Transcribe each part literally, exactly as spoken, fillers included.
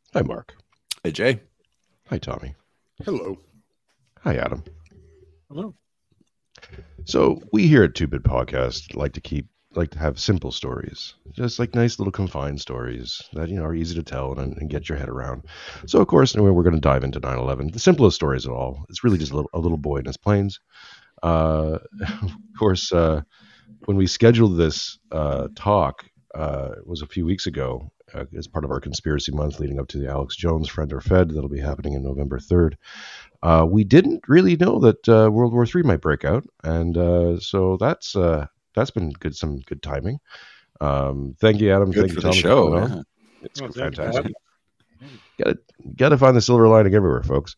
Hi, Mark. Hey, Jay. Hi, Tommy. Hello. Hi, Adam. Hello. So we here at Two Bit Podcast like to keep like to have simple stories, just like nice little confined stories that you know are easy to tell and, and get your head around. So of course, anyway, we're going to dive into nine eleven. The simplest stories at all. It's really just a little, a little boy in his planes. Uh, of course, uh, when we scheduled this uh, talk, uh, it was a few weeks ago uh, as part of our conspiracy month leading up to the Alex Jones Friend or Fed that'll be happening in November third. Uh, we didn't really know that uh, World War Three might break out, and uh, so that's uh, that's been good, some good timing. Um, thank you, Adam. Good thank for you, the Tommy, show. for coming Yeah. on. It's Well, thank you for fantastic. having Got to got to find the silver lining everywhere, folks.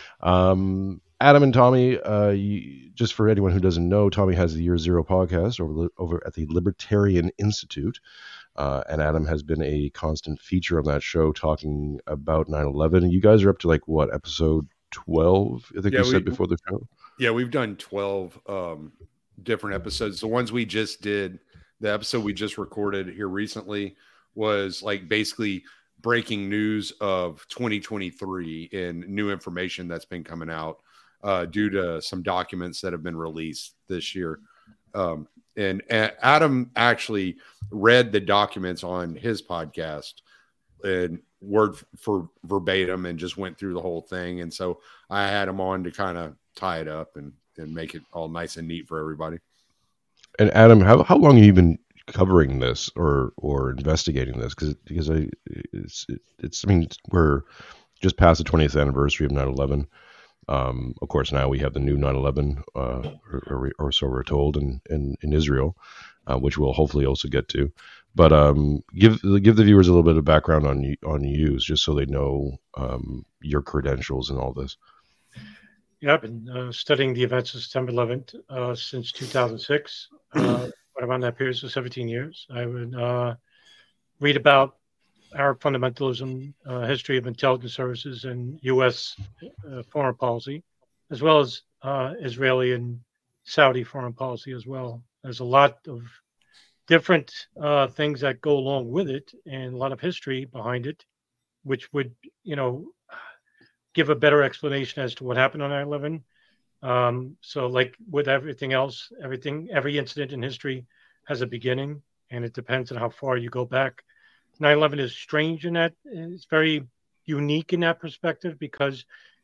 Um, Adam and Tommy, uh, you, just for anyone who doesn't know, Tommy has the Year Zero podcast over over at the Libertarian Institute. Uh, and Adam has been a constant feature on that show talking about nine eleven. You guys are up to like what, episode twelve? I think Yeah, you said we- before the show. Yeah, we've done twelve um, different episodes. The ones we just did, the episode we just recorded here recently was like basically breaking news of twenty twenty-three and new information that's been coming out uh, due to some documents that have been released this year. Um, and A- Adam actually read the documents on his podcast and word for verbatim and just went through the whole thing. And so I had him on to kind of tie it up and, and make it all nice and neat for everybody. And Adam, how how long have you been covering this or or investigating this? Because because I it's it's I mean we're just past the twentieth anniversary of nine eleven. Um, of course, now we have the new nine eleven, uh, or, or, or so we're told, in in, in Israel, uh, which we'll hopefully also get to. But um, give give the viewers a little bit of background on you, on you, just so they know um, your credentials and all this. Yeah, I've been uh, studying the events of September eleventh uh, since two thousand six. Uh, around that period, so seventeen years. I would uh, read about Arab fundamentalism, uh, history of intelligence services, and U S uh, foreign policy, as well as uh, Israeli and Saudi foreign policy as well. There's a lot of different uh, things that go along with it, and a lot of history behind it, which would, you know, give a better explanation as to what happened on nine eleven. Um, so, like with everything else, everything, every incident in history has a beginning, and it depends on how far you go back. nine eleven is strange in that it's very unique in that perspective because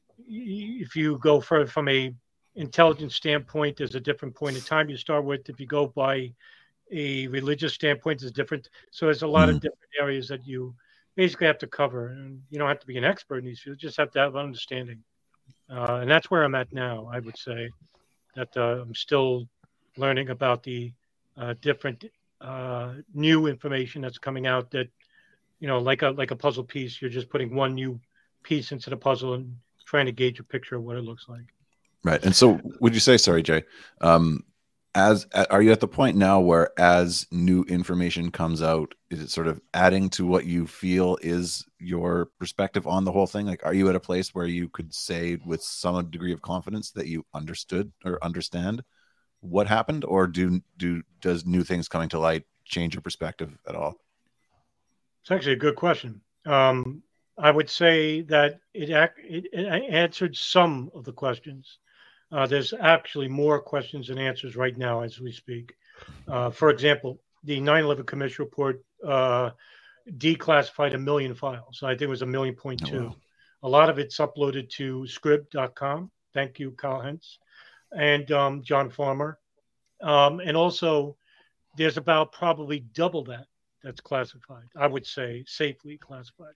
if you go for, from a intelligence standpoint, there's a different point in time you start with. If you go by a religious standpoint, is different. So there's a lot Mm. of different areas that you basically have to cover, and you don't have to be an expert in these fields. You just have to have an understanding, uh, and that's where I'm at now. I would say that uh, I'm still learning about the uh, different uh, new information that's coming out. That you know, like a like a puzzle piece, you're just putting one new piece into the puzzle and trying to gauge a picture of what it looks like. Right. And so would you say, sorry, Jay, um, as are you at the point now where as new information comes out, is it sort of adding to what you feel is your perspective on the whole thing? Like, are you at a place where you could say with some degree of confidence that you understood or understand what happened, or do do does new things coming to light change your perspective at all? It's actually a good question. Um, I would say that it, it, it answered some of the questions. Uh, there's actually more questions than answers right now as we speak. Uh, for example, the nine eleven Commission report uh, declassified a million files. I think it was a million point two. Oh, wow. A lot of it's uploaded to scrib dot com. Thank you, Kyle Hentz and um, John Farmer. Um, and also, there's about probably double that that's classified. I would say safely classified.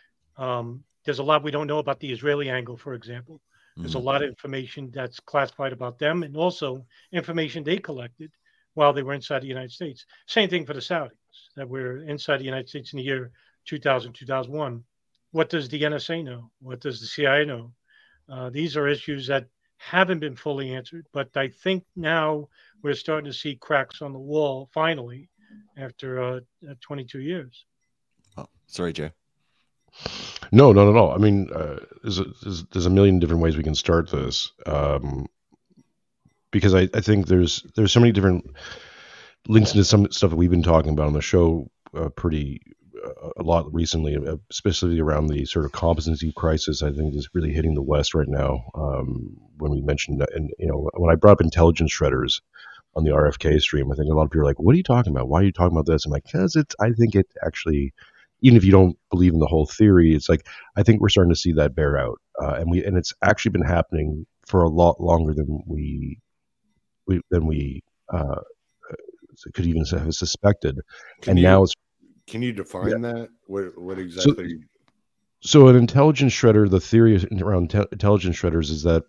Um, there's a lot we don't know about the Israeli angle, for example. There's mm-hmm. a lot of information that's classified about them, and also information they collected while they were inside the United States. Same thing for the Saudis that were inside the United States in the year two thousand, two thousand one. What does the N S A know? What does the C I A know? Uh, these are issues that haven't been fully answered, but I think now we're starting to see cracks on the wall finally after uh, twenty-two years. Oh, sorry, Jay. No, not at all. I mean, uh, there's, a, there's, there's a million different ways we can start this, um, because I, I think there's there's so many different links into some stuff that we've been talking about on the show uh, pretty uh, a lot recently, especially around the sort of competency crisis. I think is really hitting the West right now. Um, when we mentioned that, and you know, when I brought up intelligence shredders on the R F K stream, I think a lot of people are like, "What are you talking about? Why are you talking about this?" I'm like, "Because it's." I think it actually, even if you don't believe in the whole theory, it's like I think we're starting to see that bear out, uh, and we and it's actually been happening for a lot longer than we, we than we uh, could even have suspected, Can and you, now it's. Can you define Yeah. that? What what exactly? So, so an intelligence shredder, the theory around te- intelligence shredders is that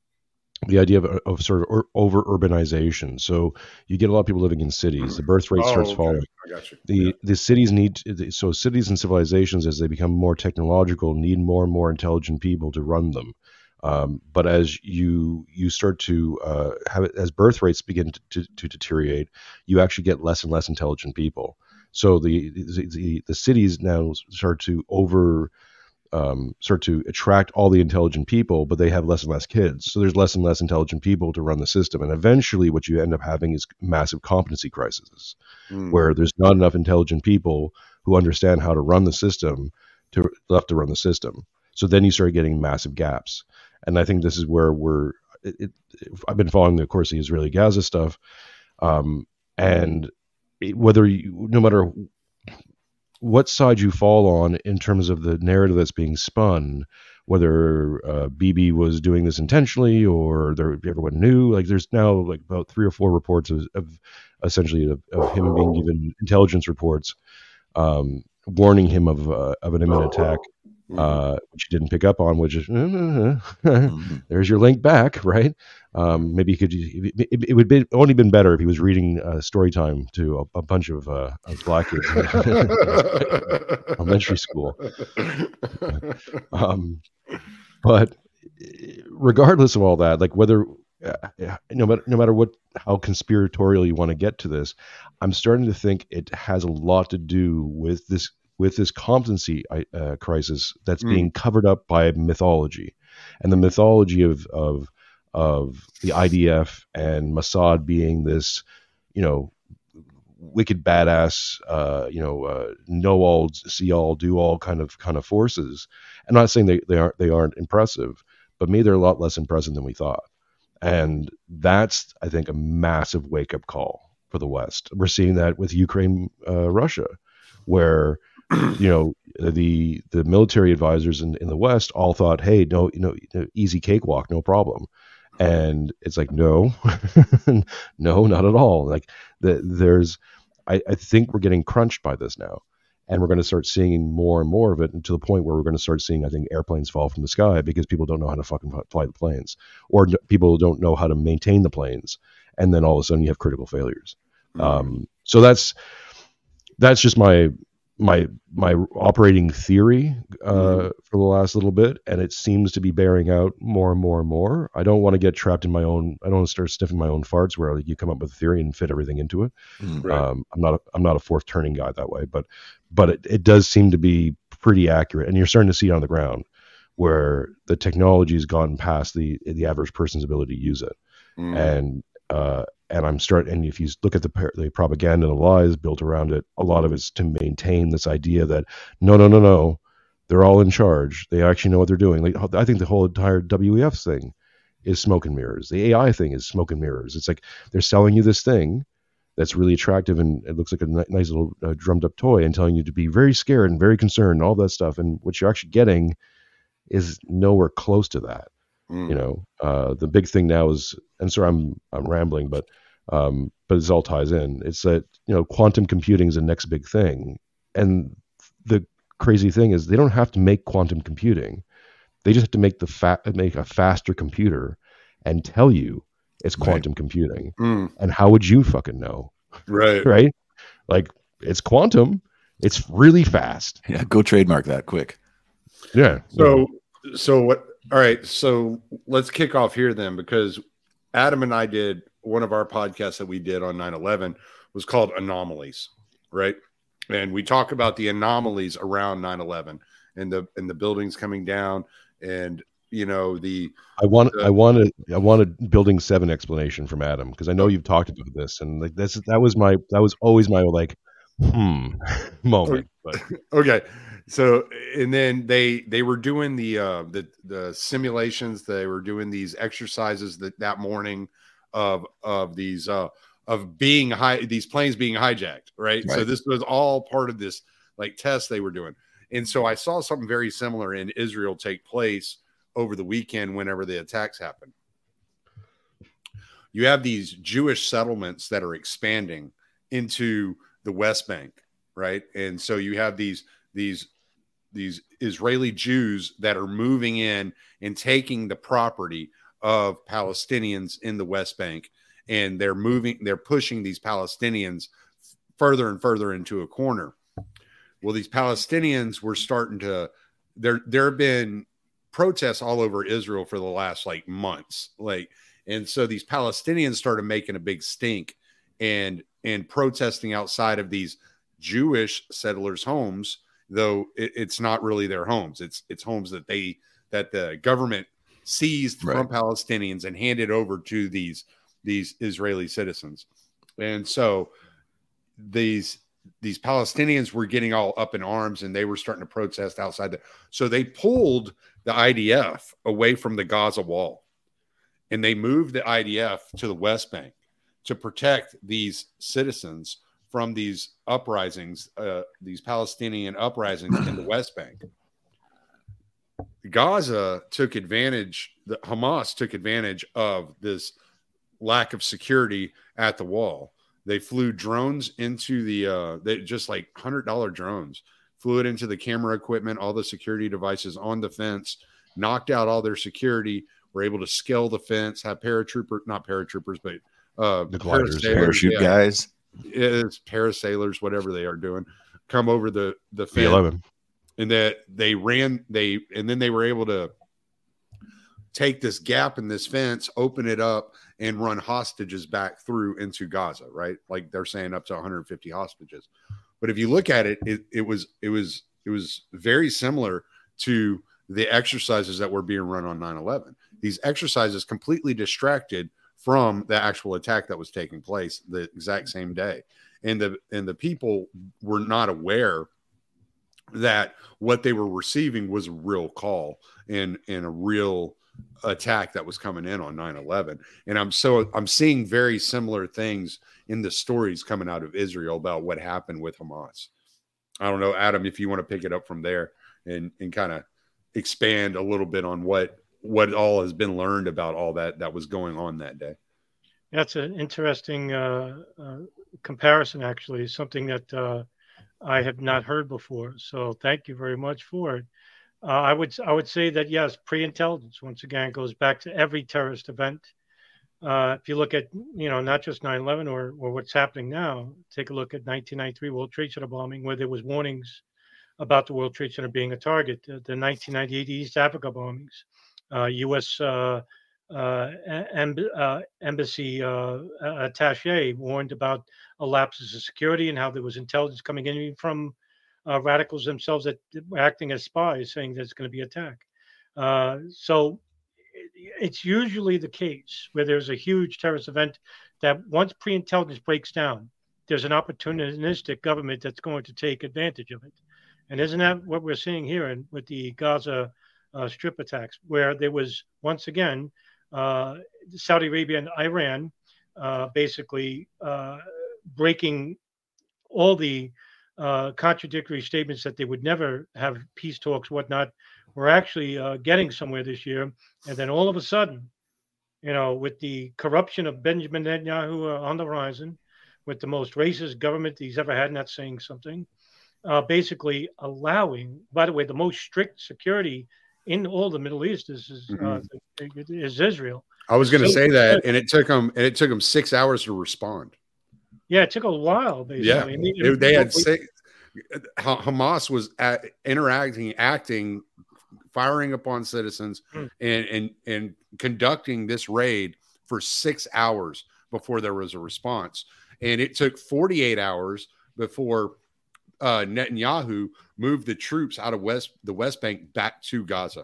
the idea of, of sort of over urbanization. So you get a lot of people living in cities. The birth rate Oh, starts okay. falling. I got you. The Yeah. the cities need so cities and civilizations, as they become more technological, need more and more intelligent people to run them. Um, but as you you start to uh, have it, as birth rates begin to, to, to deteriorate, you actually get less and less intelligent people. So the the, the, the cities now start to over um, start to attract all the intelligent people, but they have less and less kids. So there's less and less intelligent people to run the system, and eventually, what you end up having is massive competency crises, Mm. where there's not enough intelligent people who understand how to run the system to left to run the system. So then you start getting massive gaps, and I think this is where we're. It, it, I've been following, the, of course, the Israeli-Gaza stuff, um, and it, whether you, no matter what side you fall on in terms of the narrative that's being spun, whether uh, Bibi was doing this intentionally or there, everyone knew, like there's now like about three or four reports of, of essentially of, of him being given intelligence reports um, warning him of uh, of an imminent attack, uh, which he didn't pick up on, which is Mm-hmm. there's your link back, right? Um, maybe he could. It, it, it would be only been better if he was reading uh, story time to a, a bunch of, uh, of black kids in elementary school. Um, but regardless of all that, like whether uh, no matter no matter what how conspiratorial you want to get to this, I'm starting to think it has a lot to do with this with this competency uh, crisis that's Mm. being covered up by mythology, and the mythology of of of the I D F and Mossad being this, you know, wicked badass, uh, you know, uh, know all, see all, do all kind of kind of forces. I'm not saying they, they aren't they aren't impressive, but maybe they're a lot less impressive than we thought. And that's, I think, a massive wake up call for the West. We're seeing that with Ukraine, uh, Russia, where you know the the military advisors in, in the West all thought, hey, no, you know, easy cakewalk, no problem. And it's like, no, no, not at all. Like the, there's, I, I think we're getting crunched by this now, and we're going to start seeing more and more of it, and to the point where we're going to start seeing, I think, airplanes fall from the sky because people don't know how to fucking fly the planes, or people don't know how to maintain the planes, and then all of a sudden you have critical failures. Mm-hmm. Um, so that's that's just my my my operating theory uh, mm-hmm. for the last little bit, and it seems to be bearing out more and more and more. I don't want to get trapped in my own. I don't want to start sniffing my own farts where like, you come up with a theory and fit everything into it. Mm-hmm. Um, I'm not. A, I'm not a fourth turning guy that way, but but it, it does seem to be pretty accurate, and you're starting to see it on the ground where the technology has gone past the the average person's ability to use it, mm-hmm. and. Uh, And I'm starting, and if you look at the, the propaganda and the lies built around it, a lot of it's to maintain this idea that no, no, no, no, they're all in charge. They actually know what they're doing. Like I think the whole entire W E F thing is smoke and mirrors. The A I thing is smoke and mirrors. It's like they're selling you this thing that's really attractive and it looks like a n- nice little uh, drummed up toy and telling you to be very scared and very concerned and all that stuff. And what you're actually getting is nowhere close to that. Mm. You know, uh, the big thing now is, and sorry, I'm I'm rambling, but um, but it all ties in. It's that, you know, quantum computing is the next big thing, and the crazy thing is they don't have to make quantum computing; they just have to make the fa- make a faster computer and tell you it's quantum right. computing. Mm. And how would you fucking know? Right, right? Like it's quantum. It's really fast. Yeah, go trademark that quick. Yeah. So so what? All right, so let's kick off here then, because Adam and I did one of our podcasts that we did on nine eleven was called Anomalies, right? And we talk about the anomalies around nine eleven and the and the buildings coming down, and you know the. I want the, I want a I want a Building Seven explanation from Adam, because I know you've talked about this, and like this that was my that was always my like hmm moment. But Okay, so and then they they were doing the uh, the the simulations. They were doing these exercises that that morning of of these uh, of being high these planes being hijacked. Right? Right. So this was all part of this like test they were doing. And so I saw something very similar in Israel take place over the weekend whenever the attacks happened. You have these Jewish settlements that are expanding into the West Bank, right? And so you have these these these Israeli Jews that are moving in and taking the property of Palestinians in the West Bank, and they're moving, they're pushing these Palestinians further and further into a corner. Well, these Palestinians were starting to there there have been protests all over Israel for the last like months, like, and so these Palestinians started making a big stink and and protesting outside of these Jewish settlers' homes, though it, it's not really their homes. It's it's homes that they that the government seized Right. from Palestinians and handed over to these these Israeli citizens. And so these these Palestinians were getting all up in arms, and they were starting to protest outside. The, so they pulled the I D F away from the Gaza wall, and they moved the I D F to the West Bank to protect these citizens from these uprisings, uh, these Palestinian uprisings in the West Bank. Gaza took advantage, the Hamas took advantage of this lack of security at the wall. They flew drones into the, uh, they just like one hundred dollar drones, flew it into the camera equipment, all the security devices on the fence, knocked out all their security, were able to scale the fence, have paratrooper, not paratroopers, but uh, The gliders, parasailers, Parachute yeah. guys. It's parasailers, whatever they are doing, come over the, the B fence. eleven. And that they ran, they, and then they were able to take this gap in this fence, open it up, and run hostages back through into Gaza, right? Like they're saying up to one hundred fifty hostages. But if you look at it, it, it was, it was, it was very similar to the exercises that were being run on nine eleven. These exercises completely distracted from the actual attack that was taking place the exact same day. And the, and the people were not aware that what they were receiving was a real call and, and a real attack that was coming in on nine eleven. And I'm so I'm seeing very similar things in the stories coming out of Israel about what happened with Hamas. I don't know, Adam, if you want to pick it up from there and, and kind of expand a little bit on what what all has been learned about all that that was going on that day. That's an interesting uh, uh, comparison, actually, something that uh, I have not heard before. So thank you very much for it. Uh, I would I would say that, yes, pre-intelligence, once again, goes back to every terrorist event. Uh, if you look at, you know, not just nine eleven or, or what's happening now, take a look at nineteen ninety-three World Trade Center bombing, where there was warnings about the World Trade Center being a target. The, the nineteen ninety-eight East Africa bombings, uh, U S uh, uh, em- uh, embassy uh, attache warned about a lapses of security and how there was intelligence coming in from uh, radicals themselves that were acting as spies, saying there's going to be attack. Uh, so it, it's usually the case where there's a huge terrorist event that once pre-intelligence breaks down, there's an opportunistic government that's going to take advantage of it. And isn't that what we're seeing here in, with the Gaza uh, strip attacks, where there was, once again, uh, Saudi Arabia and Iran uh, basically uh, breaking all the uh, contradictory statements that they would never have peace talks, whatnot. We're actually uh, getting somewhere this year. And then all of a sudden, you know, with the corruption of Benjamin Netanyahu uh, on the horizon, with the most racist government he's ever had, not saying something, uh, basically allowing, by the way, the most strict security in all the Middle East is is, uh, is Israel. I was going to So- say that, and it took them and it took them six hours to respond. Yeah, it took a while, basically. Yeah, I mean, They, they had six, Ha- Hamas was at, interacting, acting, firing upon citizens, Hmm. and and and conducting this raid for six hours before there was a response, and it took forty-eight hours before uh, Netanyahu moved the troops out of West the West Bank back to Gaza.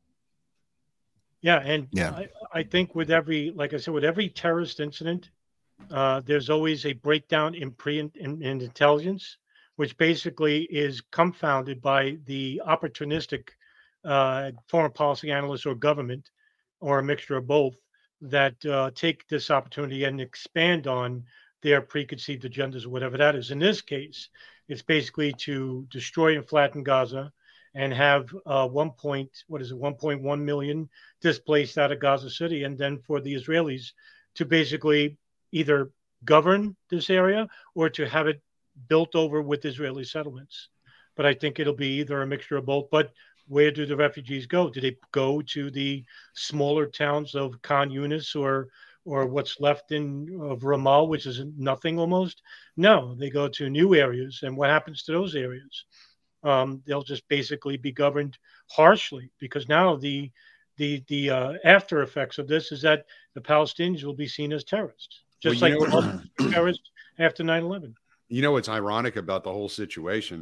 Yeah, and Yeah. I, I think with every, like I said, with every terrorist incident, Uh, there's always a breakdown in pre in, in intelligence, which basically is confounded by the opportunistic uh, foreign policy analysts or government, or a mixture of both, that uh, take this opportunity and expand on their preconceived agendas or whatever that is. In this case, it's basically to destroy and flatten Gaza and have uh, one point what is it one point one million displaced out of Gaza City, and then for the Israelis to basically either govern this area or to have it built over with Israeli settlements. But I think it'll be either a mixture of both. But where do the refugees go? Do they go to the smaller towns of Khan Yunis or or what's left in of Ramal, which is nothing almost? No, they go to new areas. And what happens to those areas? Um, they'll just basically be governed harshly, because now the the the uh, after effects of this is that the Palestinians will be seen as terrorists, just Well, you like know, the terrorists after nine eleven. You know what's ironic about the whole situation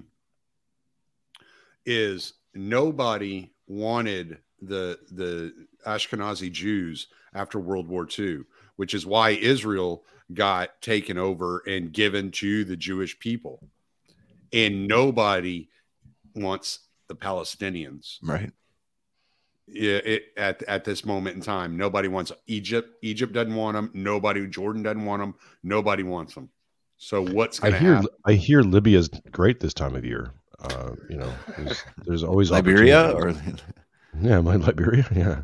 is nobody wanted the the Ashkenazi Jews after World War Two, which is why Israel got taken over and given to the Jewish people. And nobody wants the Palestinians. Right. Yeah, it, at at this moment in time, nobody wants Egypt. Egypt doesn't want them. Nobody. Jordan doesn't want them. Nobody wants them. So what's I going to hear happen? I hear Libya's great this time of year. Uh, you know, there's, there's always Liberia or opportunities. Yeah, my Liberia. Yeah,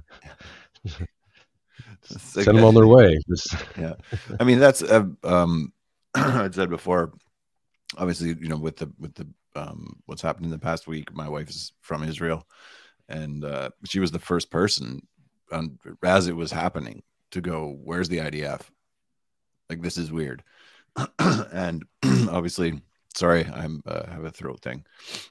It's like- send them on their way. Just, yeah, I mean that's uh, um I said before, obviously, you know, with the with the um what's happened in the past week, my wife is from Israel, and uh she was the first person um, as it was happening to go, where's the I D F? Like, this is weird. And obviously, sorry, I'm uh, have a throat thing.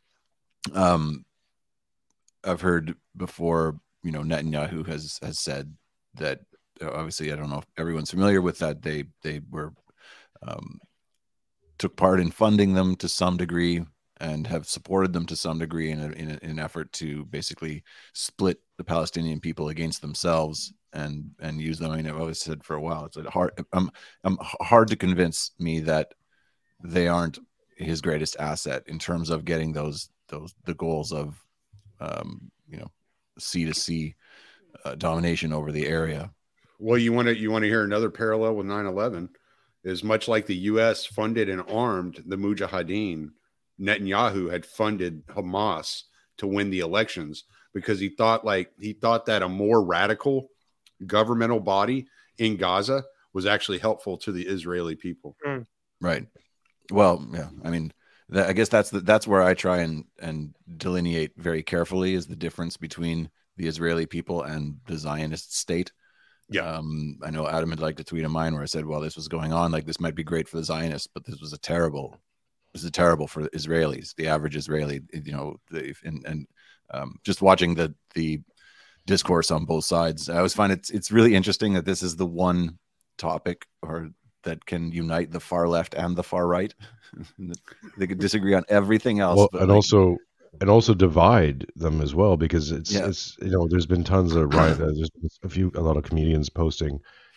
um I've heard before, you know, Netanyahu has has said that, obviously, I don't know if everyone's familiar with that. They they were um, took part in funding them to some degree and have supported them to some degree in, a, in, a, in an effort to basically split the Palestinian people against themselves and and use them. I mean, I've always said for a while, it's hard. I'm I'm hard to convince me that they aren't his greatest asset in terms of getting those those the goals of um, you know, sea to sea uh, domination over the area. Well, you want to you want to hear another parallel with nine eleven is much like the U S funded and armed the Mujahideen. Netanyahu had funded Hamas to win the elections because he thought like he thought that a more radical governmental body in Gaza was actually helpful to the Israeli people. Mm. Right. Well, yeah. I mean, that, I guess that's the, that's where I try and and delineate very carefully is the difference between the Israeli people and the Zionist state. Yeah. Um, I know Adam had liked a tweet of mine where I said, well, this was going on, like, this might be great for the Zionists, but this was a terrible, this is terrible for Israelis, the average Israeli, you know, the, and, and um, just watching the, the discourse on both sides. I always find it's, it's really interesting that this is the one topic or that can unite the far left and the far right. They could disagree on everything else. well, but and like, also and also divide them as well, because it's Yeah. it's you know, there's been tons of right. Uh, there's been a few a lot of comedians posting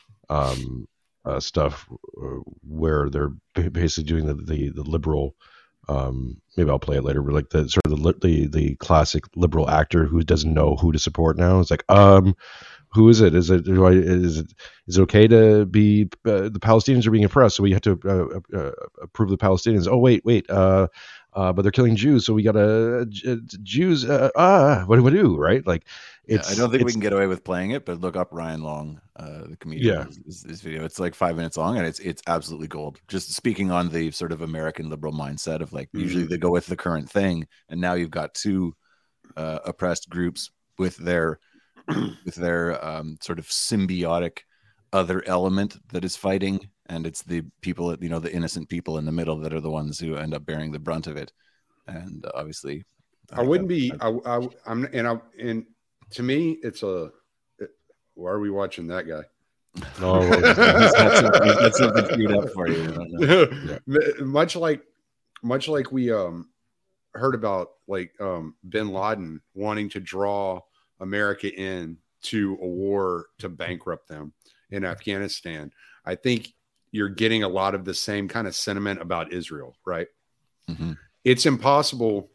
um, uh, stuff uh, where they're ba- basically doing the the, the liberal. Um, maybe I'll play it later. But like the sort of the, li- the the classic liberal actor who doesn't know who to support now. It's like, um, who is it? Is it do I, is it is it okay to be uh, the Palestinians are being oppressed, so we have to uh, uh, approve the Palestinians? Oh wait, wait, uh, uh, but they're killing Jews, so we gotta uh, J- Jews. Uh, ah, what do we do? Right? Like, yeah, it's I don't think we it's- can get away with playing it, but look up Ryan Long, uh, the comedian. Yeah. His, his- his video. It's like five minutes long, and it's it's absolutely gold. Just speaking on the sort of American liberal mindset of like, usually Mhm. they go with the current thing, and now you've got two uh, oppressed groups with their with their um, sort of symbiotic other element that is fighting, and it's the people, you know, the innocent people in the middle that are the ones who end up bearing the brunt of it. And uh, obviously, I wouldn't be. I, I, I'm and I and to me, it's a. It, why are we watching that guy? no, He's got something, he's got something queued up for you. I don't know. Much like, much like we um heard about like um Bin Laden wanting to draw America in to a war to bankrupt them in Afghanistan. I think you're getting a lot of the same kind of sentiment about Israel, right? Mm-hmm. It's impossible.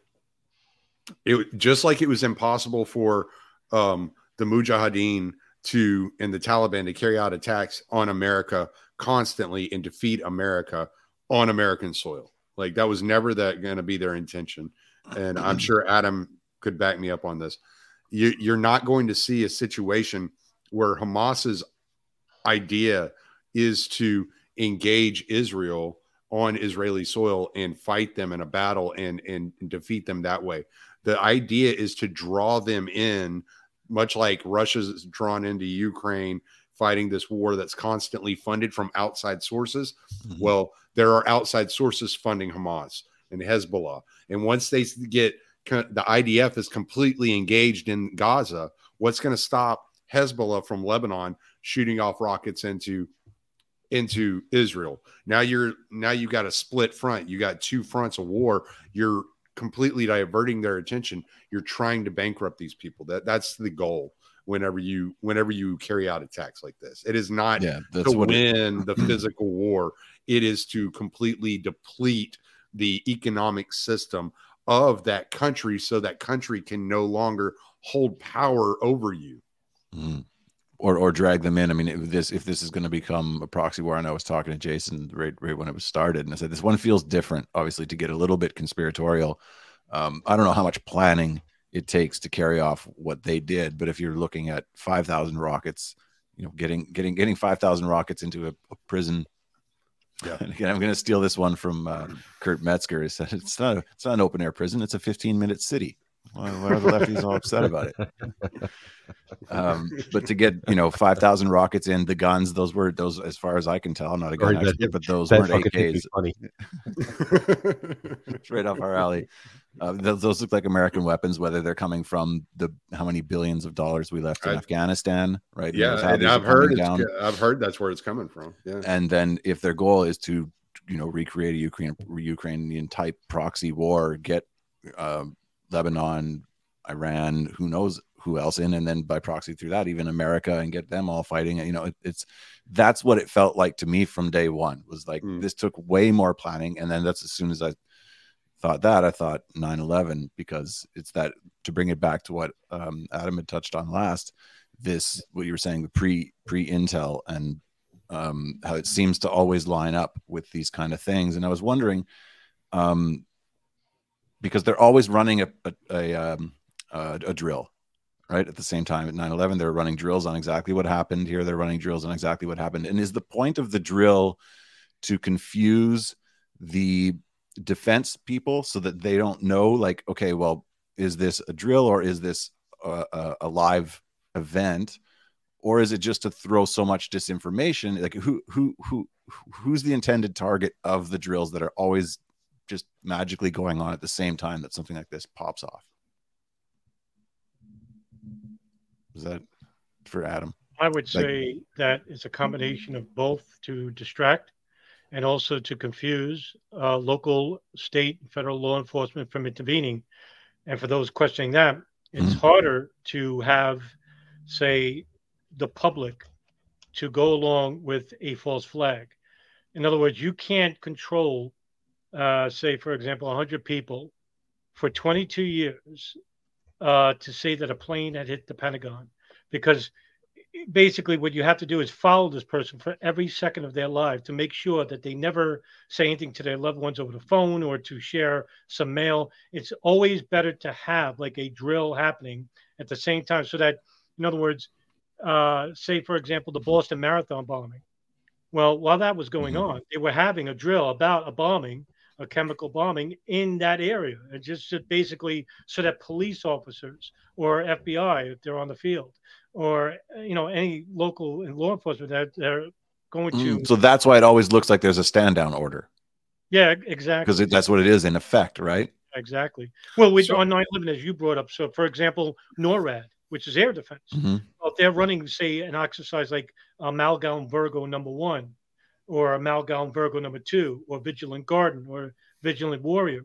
It just like it was impossible for um, the Mujahideen to and the Taliban to carry out attacks on America constantly and defeat America on American soil. Like that was never that going to be their intention. And I'm sure Adam could back me up on this. You, you're not going to see a situation where Hamas's idea is to engage Israel on Israeli soil and fight them in a battle and, and, and defeat them that way. The idea is to draw them in, much like Russia's drawn into Ukraine, fighting this war that's constantly funded from outside sources. Mm-hmm. Well, there are outside sources funding Hamas and Hezbollah. And once they get the I D F is completely engaged in Gaza, what's going to stop Hezbollah from Lebanon shooting off rockets into into Israel? Now you're now you got a split front. You got two fronts of war. You're completely diverting their attention. You're trying to bankrupt these people. That that's the goal. Whenever you whenever you carry out attacks like this, it is not yeah, to win it, the physical war. It is to completely deplete the economic system of that country, so that country can no longer hold power over you, mm. or or drag them in. I mean, if this if this is going to become a proxy war, and I was talking to Jason right, right when it was started, and I said this one feels different, obviously, to get a little bit conspiratorial. Um, I don't know how much planning it takes to carry off what they did, but if you're looking at five thousand rockets, you know, getting getting getting five thousand rockets into a, a prison. Yeah. And again, I'm going to steal this one from uh, Kurt Metzger. He said it's not a, it's not an open air prison; it's a fifteen minute city. Why, why are the lefties all upset about it? Um, but to get you know five thousand rockets in, the guns, those were those as far as I can tell. I'm not a gun expert, that, but those weren't A Ks. Funny. It's right off our alley. Uh, those, those look like American weapons, whether they're coming from the how many billions of dollars we left in I, Afghanistan, right? Yeah, and I've heard it's, I've heard that's where it's coming from. Yeah, and then if their goal is to, you know, recreate a Ukraine Ukrainian type proxy war, get uh, Lebanon, Iran, who knows who else in, and then by proxy through that, even America, and get them all fighting. You know, it, it's that's what it felt like to me from day one. Was like mm. this took way more planning, and then that's as soon as I thought that I thought nine eleven, because it's that, to bring it back to what um, Adam had touched on last, this, what you were saying, the pre pre intel and um, how it seems to always line up with these kind of things. And I was wondering, um, because they're always running a, a, a, um, a, a drill, right? At the same time at nine eleven, they're running drills on exactly what happened here. They're running drills on exactly what happened. And is the point of the drill to confuse the defense people so that they don't know, like, okay, well, is this a drill or is this a, a, a live event, or is it just to throw so much disinformation? Like, who who who who's the intended target of the drills that are always just magically going on at the same time that something like this pops off? Is that for Adam? I would say like, that it's a combination of both, to distract and also to confuse uh, local, state, and federal law enforcement from intervening. And for those questioning that, it's mm-hmm. harder to have, say, the public to go along with a false flag. In other words, you can't control, uh, say, for example, one hundred people for twenty-two years uh, to say that a plane had hit the Pentagon, because basically what you have to do is follow this person for every second of their life to make sure that they never say anything to their loved ones over the phone or to share some mail. It's always better to have like a drill happening at the same time, so that, in other words, uh, say, for example, the Boston Marathon bombing. Well, while that was going mm-hmm. on, they were having a drill about a bombing, a chemical bombing in that area. And just basically so that police officers or F B I, if they're on the field, or, you know, any local law enforcement, that they're going to. Mm, so that's why it always looks like there's a stand down order. Yeah, exactly. Because that's what it is in effect, right? Exactly. Well, we, so, on nine eleven, as you brought up, so for example, NORAD, which is air defense, mm-hmm. well, if they're running, say, an exercise like uh, Malgalm Virgo number one, or Malgalm Virgo number two, or Vigilant Garden, or Vigilant Warrior,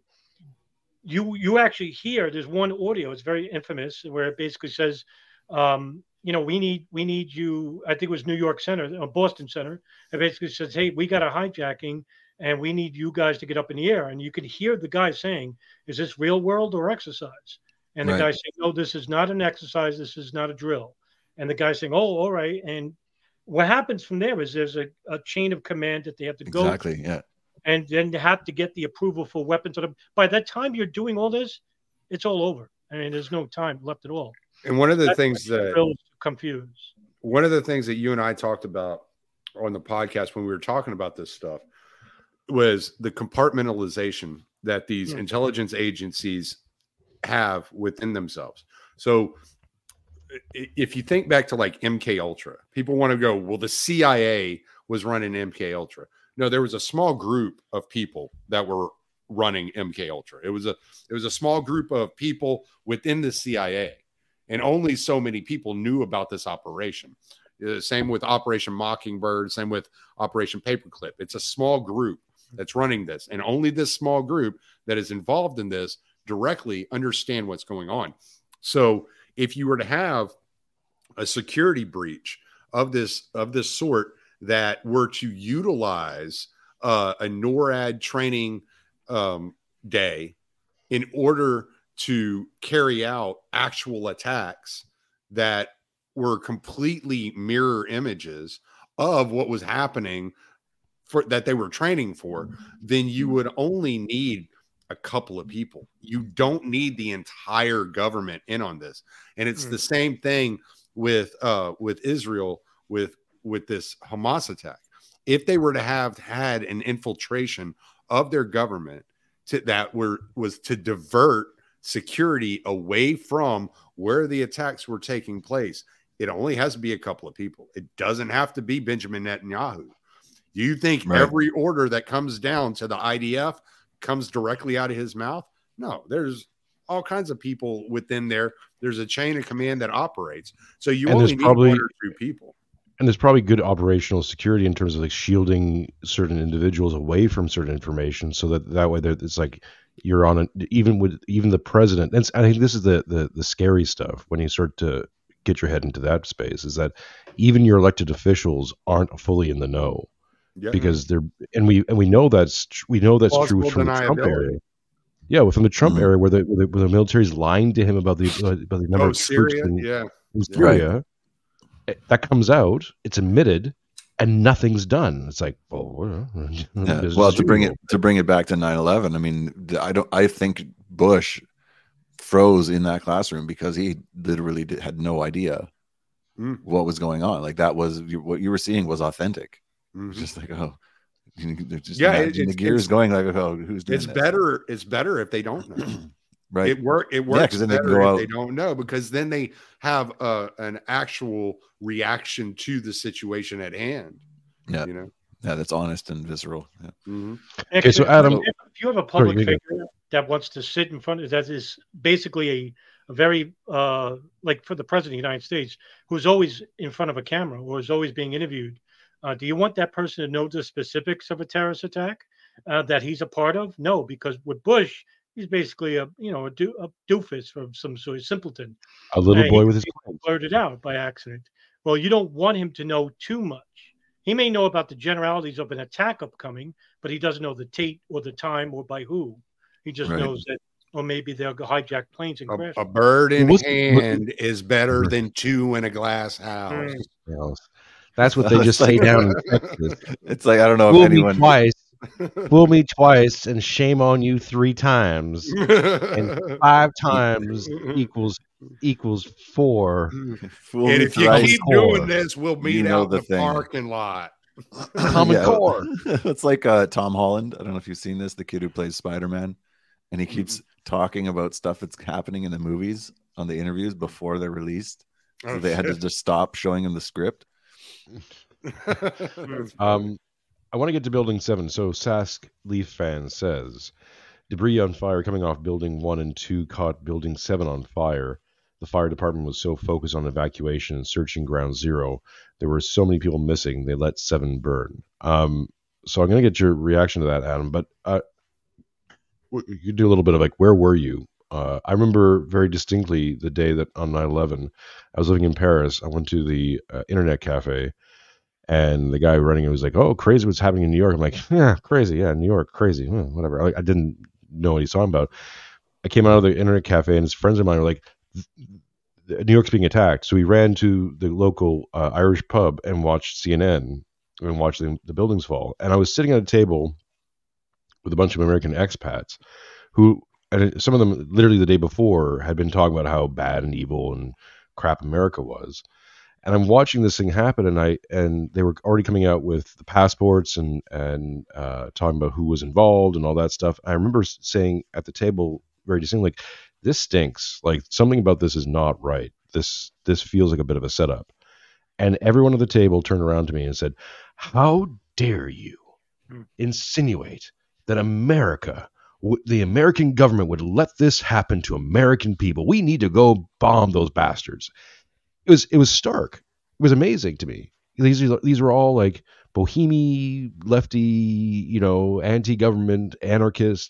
you you actually hear, there's one audio, it's very infamous, where it basically says, um, you know, we need we need you. I think it was New York Center, uh, Boston Center. It basically says, hey, we got a hijacking, and we need you guys to get up in the air. And you could hear the guy saying, is this real world or exercise? And the Right. guy saying, no, this is not an exercise. This is not a drill. And the guy saying, oh, all right. And what happens from there is there's a, a chain of command that they have to go Exactly. Yeah. and then they have to get the approval for weapons. By that time you're doing all this, it's all over. I mean, there's no time left at all. And one of the That's things what that Bill's confused. one of the things that you and I talked about on the podcast when we were talking about this stuff was the compartmentalization that these Yeah. intelligence agencies have within themselves. So i- if you think back to like M K Ultra, people want to go, well, the C I A was running M K Ultra. No, there was a small group of people that were running M K Ultra. It was a it was a small group of people within the C I A, and only so many people knew about this operation. Uh, same with Operation Mockingbird, same with Operation Paperclip. It's a small group that's running this, and only this small group that is involved in this directly understand what's going on. So if you were to have a security breach of this of this sort that were to utilize uh, a NORAD training um, day in order to carry out actual attacks that were completely mirror images of what was happening for that they were training for, then you would only need a couple of people. You don't need the entire government in on this. And it's Mm. the same thing with uh with Israel with with this Hamas attack. If they were to have had an infiltration of their government to, that were was to divert security away from where the attacks were taking place, it only has to be a couple of people. It doesn't have to be Benjamin Netanyahu. Do you think Right. every order that comes down to the I D F comes directly out of his mouth? No, there's all kinds of people within there. There's a chain of command that operates. So you And only there's need probably- one or two people. And there's probably good operational security in terms of like shielding certain individuals away from certain information, so that that way there- it's like you're on a, even with even the president. And I think this is the, the the scary stuff when you start to get your head into that space, is that even your elected officials aren't fully in the know, Yeah. because they're and we and we know that's tr- we know that's true Plausible from the Trump deniability. area. Yeah, within the Trump Mhm. area, where the where the, where the military's lying to him about the about the number Oh, of troops Syria. in, Yeah. in Yeah. Syria, it- that comes out, it's admitted, and nothing's done. It's like, well, well, Yeah. business Well, as to bring usual. it to bring it back to nine eleven, I mean, th- I don't. I think Bush froze in that classroom because he literally did, had no idea Mm. what was going on. Like that was you- what you were seeing was authentic. It was Mhm. just like, oh, you know, just Yeah, it- imagine the it's- gears it's- going like, oh, who's doing It's this? better. It's better if they don't know. Right. It work. It works 'cause then they can better go if out- they don't know, because then they have uh, an actual reaction to the situation at hand. Yeah. You know. Yeah, that's honest and visceral. Yeah. Mhm. Okay, so If- Adam- if you have a public you go. figure that wants to sit in front of that is basically a, a very uh, like for the president of the United States, who's always in front of a camera or is always being interviewed. Uh, do you want that person to know the specifics of a terrorist attack uh, that he's a part of? No, because with Bush, he's basically a you know a, do, a doofus from some sort of simpleton. A little Uh, boy he with his could be plans. blurted out by accident. Well, you don't want him to know too much. He may know about the generalities of an attack upcoming, but he doesn't know the date or the time or by who. He just Right. knows that, or maybe they'll go hijack planes and A, crash. a bird in Well, what's- hand is better than two in a glass house. Mm. Else. That's what they just say down in Texas. It's like I don't know Fool if me anyone. twice, fool me twice, and shame on you three times. And five times equals equals four. Fool And me if you thrice. keep core. doing this, we'll meet You know out the in the thing. parking lot. Common Yeah. core. It's like uh, Tom Holland. I don't know if you've seen this, the kid who plays Spider-Man, and he keeps talking about stuff that's happening in the movies on the interviews before they're released. So Oh, they had to shit. just stop showing him the script. Um, I want to get to Building Seven. So Sask Leaf fan says, debris on fire coming off Building One and Two caught Building Seven on fire. The fire department was so focused on evacuation and searching Ground Zero, there were so many people missing. They let seven burn. Um, so I'm going to get your reaction to that, Adam. But uh, w- you could do a little bit of like, where were you Uh, I remember very distinctly the day that on nine eleven, I was living in Paris. I went to the uh, internet cafe, and the guy running it was like, "Oh, crazy! What's happening in New York?" I'm like, "Yeah, crazy. Yeah, New York, crazy. Hmm, whatever." I, I didn't know what he's talking about. I came out of the internet cafe, and his friends of mine were like, New York's being attacked. So we ran to the local uh, Irish pub and watched C N N and watched the, the buildings fall. And I was sitting at a table with a bunch of American expats who, and some of them literally the day before, had been talking about how bad and evil and crap America was. And I'm watching this thing happen, and I and they were already coming out with the passports and and uh, talking about who was involved and all that stuff. I remember saying at the table very distinctly, like, "This stinks. Like something about this is not right. This this feels like a bit of a setup." And everyone at the table turned around to me and said, "How dare you insinuate that America, w- the American government, would let this happen to American people? We need to go bomb those bastards." It was it was stark. It was amazing to me. These are these were all like bohemian, lefty, you know, anti-government, anarchist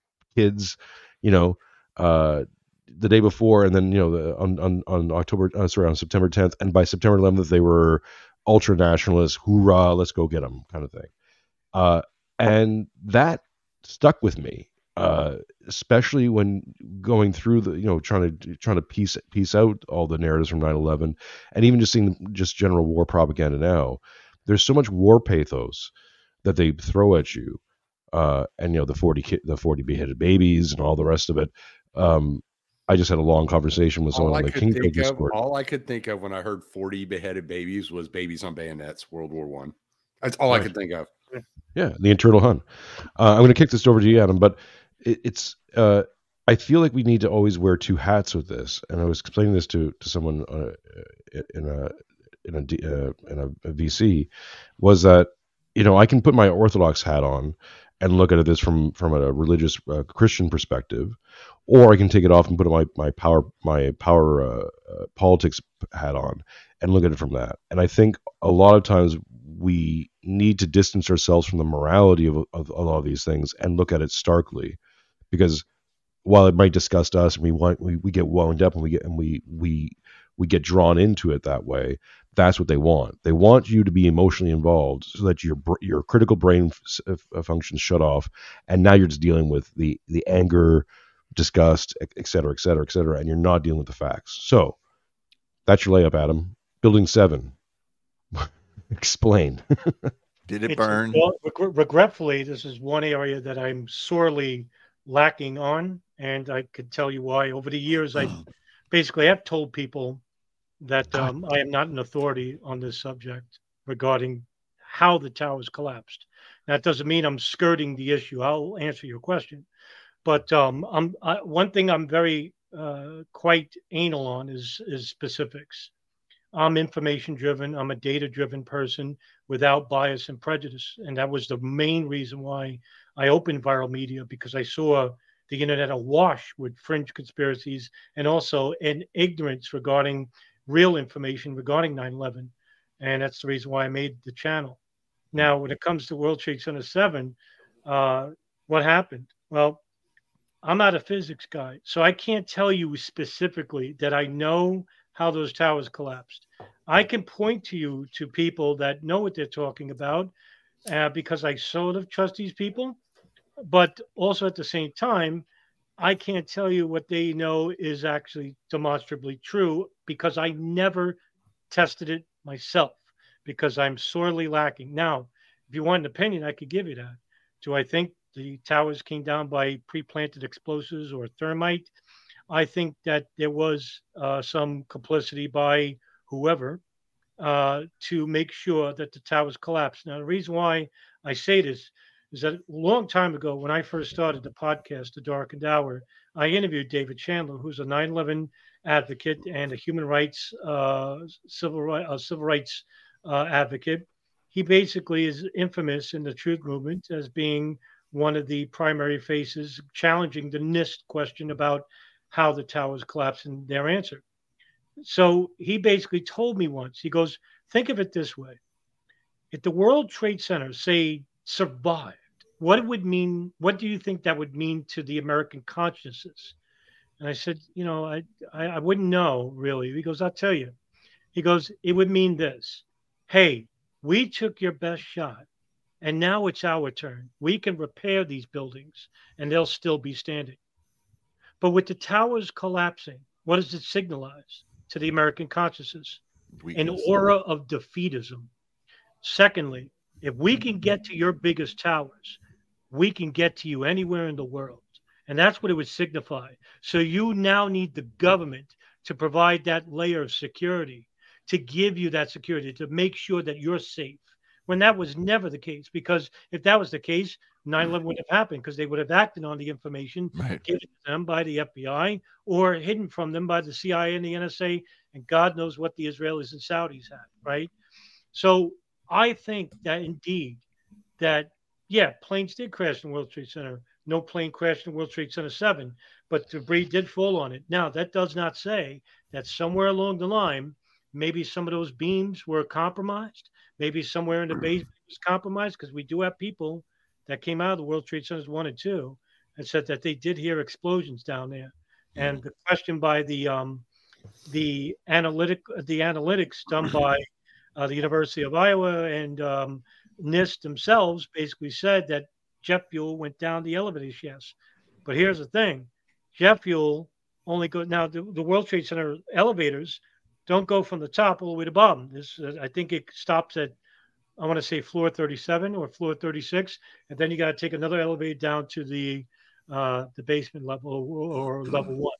kids, you know, uh, the day before, and then you know, the, on on on October, uh, sorry, on September tenth, and by September eleventh, they were ultra nationalists. Hoorah, let's go get them, kind of thing. Uh, and that stuck with me. Uh, especially when going through the, you know, trying to trying to piece piece out all the narratives from nine eleven, and even just seeing just general war propaganda now. There's so much war pathos that they throw at you, uh, and you know the forty ki- the forty beheaded babies and all the rest of it. Um, I just had a long conversation with someone All I on the could King think of, Discord. all I could think of when I heard forty beheaded babies was Babies on Bayonets, World War One. That's all Right. I could think of. Yeah, the internal Hun. Uh, I'm going to kick this over to you, Adam, but it, it's. Uh, I feel like we need to always wear two hats with this, and I was explaining this to to someone uh, in a in a D- uh, in a, a V C, was that, you know, I can put my Orthodox hat on and look at this from from a religious uh, Christian perspective, or I can take it off and put my my power my power uh, uh, politics hat on and look at it from that. And I think a lot of times we need to distance ourselves from the morality of, of a lot of these things and look at it starkly, because while it might disgust us and we want we, we get wound up and we get and we we we get drawn into it that way, that's what they want. They want you to be emotionally involved so that your your critical brain f- f- functions shut off, and now you're just dealing with the the anger, disgust, et cetera, et cetera, et cetera, and you're not dealing with the facts. So that's your layup, Adam. Building seven. Explain. Did it It's burn? well, reg- regretfully, this is one area that I'm sorely lacking on, and I could tell you why. Over the years, I basically have told people that um, I am not an authority on this subject regarding how the towers collapsed. That doesn't mean I'm skirting the issue. I'll answer your question, but um, I'm I, one thing I'm very uh, quite anal on is is specifics. I'm information driven. I'm a data driven person without bias and prejudice. And that was the main reason why I opened Viral Media, because I saw the internet awash with fringe conspiracies and also an ignorance regarding real information regarding nine eleven. And that's the reason why I made the channel. Now, when it comes to World Trade Center seven, uh, what happened? Well, I'm not a physics guy, so I can't tell you specifically that I know how those towers collapsed. I can point to you to people that know what they're talking about, uh, because I sort of trust these people. But also at the same time, I can't tell you what they know is actually demonstrably true because I never tested it myself, because I'm sorely lacking. Now, if you want an opinion, I could give you that. Do I think the towers came down by pre-planted explosives or thermite? I think that there was uh, some complicity by whoever uh, to make sure that the towers collapsed. Now, the reason why I say this is that a long time ago, when I first started the podcast, The Darkened Hour, I interviewed David Chandler, who's a nine eleven advocate and a human rights, uh, civil, right, uh, civil rights uh, advocate. He basically is infamous in the truth movement as being one of the primary faces challenging the NIST question about how the towers collapsed and their answer. So he basically told me once, he goes, think of it this way. If the World Trade Center, say, survived, what it would mean, what do you think that would mean to the American consciousness? And I said, you know, I, I, I wouldn't know really. He goes, I'll tell you. He goes, it would mean this. Hey, we took your best shot and now it's our turn. We can repair these buildings and they'll still be standing. But with the towers collapsing, what does it signalize to the American consciousness? An Weakness. aura of defeatism. Secondly, if we can get to your biggest towers, we can get to you anywhere in the world. And that's what it would signify. So you now need the government to provide that layer of security, to give you that security, to make sure that you're safe. When that was never the case, because if that was the case, nine eleven would have happened because they would have acted on the information Right. given to them by the F B I or hidden from them by the C I A and the N S A, and God knows what the Israelis and Saudis had, right? So I think that indeed that, yeah, planes did crash in World Trade Center. No plane crashed in World Trade Center seven, but debris did fall on it. Now, that does not say that somewhere along the line, maybe some of those beams were compromised. Maybe somewhere in the basement was compromised, because we do have people that came out of the World Trade Centers one and two and said that they did hear explosions down there. And the question by the um, the analytic the analytics done by uh, the University of Iowa and um, NIST themselves basically said that jet fuel went down the elevator shafts. But here's the thing: jet fuel only go now. The, the World Trade Center elevators don't go from the top all the way to the bottom. This, uh, I think, it stops at, I want to say, floor thirty-seven or floor thirty-six, and then you got to take another elevator down to the uh, the basement level or, or level one.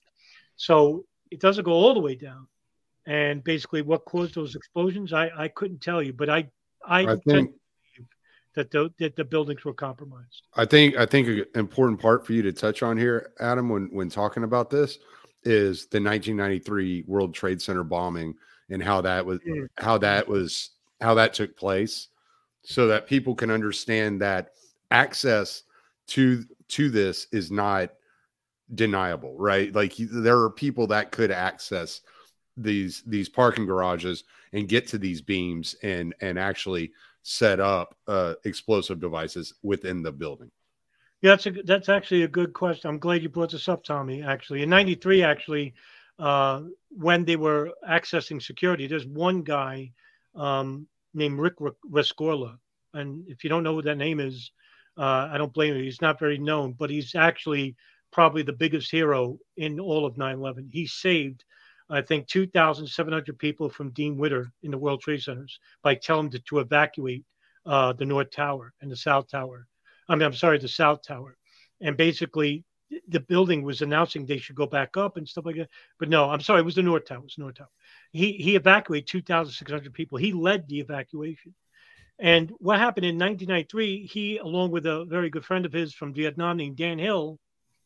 So it doesn't go all the way down. And basically, what caused those explosions, I, I couldn't tell you, but I I, I tend think to believe that the that the buildings were compromised. I think I think an important part for you to touch on here, Adam, when when talking about this, is the nineteen ninety-three World Trade Center bombing and how that was Mm. how that was how that took place, so that people can understand that access to to this is not deniable, right? Like, there are people that could access these these parking garages and get to these beams and and actually set up uh, explosive devices within the building. Yeah, that's a that's actually a good question. I'm glad you brought this up, Tommy. Actually, in ninety-three, actually, uh, when they were accessing security, there's one guy um, named Rick Rescorla, and if you don't know what that name is, uh, I don't blame you. He's not very known, but he's actually probably the biggest hero in all of nine eleven. He saved, I think, two thousand seven hundred people from Dean Witter in the World Trade Centers by telling them to, to evacuate uh, the North Tower and the South Tower. I mean, I'm sorry, the South Tower. And basically, the building was announcing they should go back up and stuff like that. But no, I'm sorry, it was the North Tower. It was the North Tower. He, he evacuated two thousand six hundred people. He led the evacuation. And what happened in nineteen ninety-three, he, along with a very good friend of his from Vietnam named Dan Hill,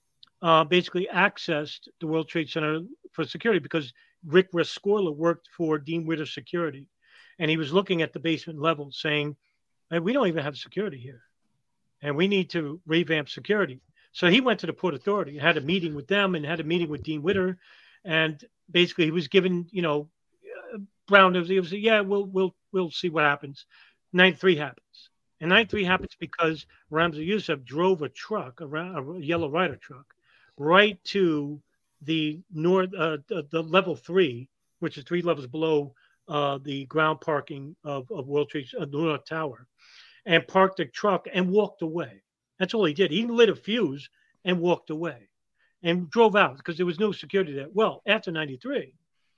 uh, basically accessed the World Trade Center for security because Rick Rescorla worked for Dean Witter Security. And he was looking at the basement level saying, hey, we don't even have security here. And we need to revamp security. So he went to the Port Authority and had a meeting with them and had a meeting with Dean Witter. And basically he was given, you know, uh, Brown, he was, yeah, we'll, we'll, we'll see what happens. ninety-three happens. And ninety-three happens because Ramzi Youssef drove a truck, a, a yellow Ryder truck, right to the north, uh, the, the level three, which is three levels below uh, the ground parking of, of World Trade uh, North Tower, and parked the truck and walked away. That's all he did. He lit a fuse and walked away and drove out because there was no security there. Well, after ninety-three,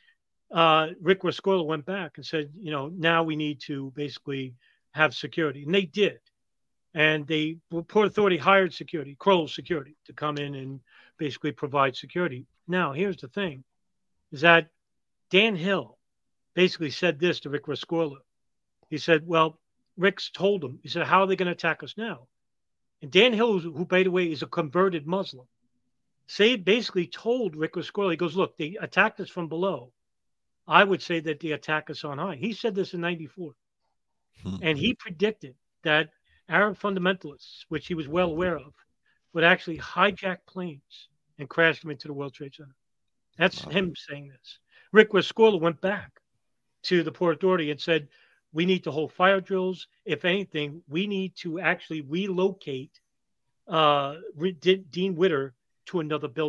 uh, Rick Rescorla went back and said, you know, now we need to basically have security. And they did. And they, Port Authority hired security, Kroll Security, to come in and basically provide security. Now, here's the thing, is that Dan Hill basically said this to Rick Rescorla. He said, well, Rick's told him, he said, how are they going to attack us now? And Dan Hill, who, by the way, is a converted Muslim, say basically told Rick Rescorla, he goes, look, they attacked us from below. I would say that they attack us on high. He said this in ninety-four. Hmm. And he predicted that Arab fundamentalists, which he was well aware of, would actually hijack planes and crash them into the World Trade Center. That's wow. him saying this. Rick Rescorla went back to the Port Authority and said, we need to hold fire drills. If anything, we need to actually relocate uh, Dean Witter to another building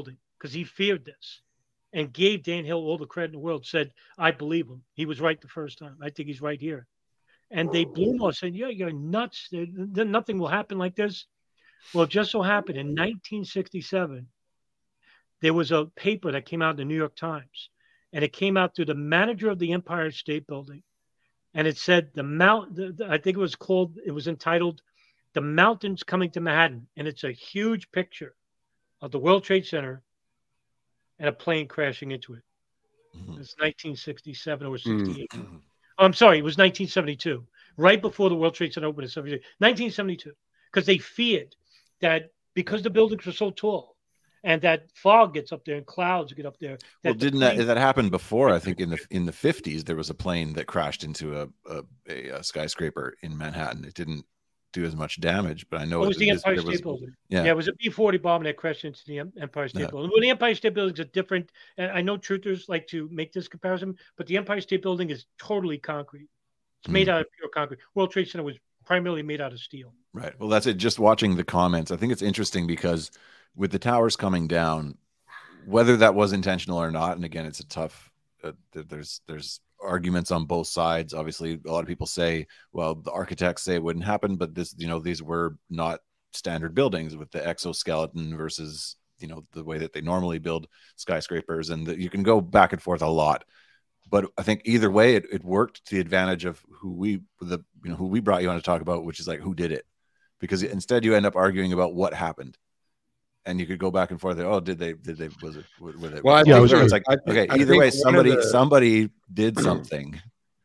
because he feared this and gave Dan Hill all the credit in the world, said, I believe him. He was right the first time. I think he's right here. And they blew him off, saying, yeah, you're nuts. There, nothing will happen like this. Well, it just so happened in nineteen sixty-seven, there was a paper that came out in the New York Times, and it came out through the manager of the Empire State Building. And it said the mount, the, the, I think it was called, it was entitled The Mountains Coming to Manhattan. And it's a huge picture of the World Trade Center and a plane crashing into it. Mm-hmm. It's nineteen sixty-seven or sixty-eight. Mm-hmm. Oh, I'm sorry, it was nineteen seventy-two, right before the World Trade Center opened in seventy-two. nineteen seventy-two, because they feared that because the buildings were so tall and that fog gets up there and clouds get up there. Well, didn't plane... that that happen before? I think in the in the fifties there was a plane that crashed into a a, a, a skyscraper in Manhattan. It didn't do as much damage, but I know it was it, the Empire it, State was, Building. Yeah. yeah, it was a B forty bomber that crashed into the Empire State yeah. Building. Well, the Empire State Building is a different, and I know truthers like to make this comparison, but the Empire State Building is totally concrete. It's made mm. out of pure concrete. World Trade Center was primarily made out of steel. Right. Well, that's it. Just watching the comments, I think it's interesting because with the towers coming down, whether that was intentional or not, and again, it's a tough. Uh, there's there's arguments on both sides. Obviously, a lot of people say, well, the architects say it wouldn't happen, but this, you know, these were not standard buildings with the exoskeleton versus, you know, the way that they normally build skyscrapers, and the, you can go back and forth a lot. But I think either way, it, it worked to the advantage of who we the you know who we brought you on to talk about, which is like who did it, because instead you end up arguing about what happened, and you could go back and forth. Oh, did they? Did they? Was it? Was it? Well, I yeah, think, it's like I, okay. I either way, somebody the, somebody did something.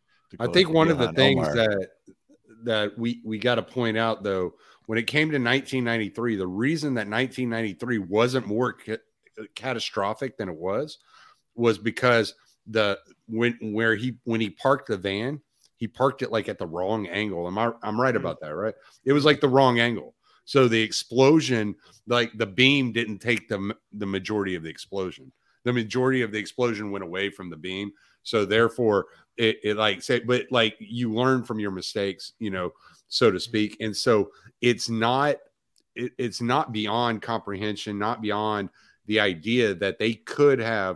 I think one of the things Omar. that that we we got to point out though, when it came to nineteen ninety-three, the reason that nineteen ninety-three wasn't more ca- catastrophic than it was was because the when where he when he parked the van, he parked it like at the wrong angle. Am I I'm right about that, right? It was like the wrong angle. So the explosion, like the beam didn't take the the majority of the explosion. The majority of the explosion went away from the beam. So therefore it, it like say, but like you learn from your mistakes, you know, so to speak. And so it's not it, it's not beyond comprehension, not beyond the idea that they could have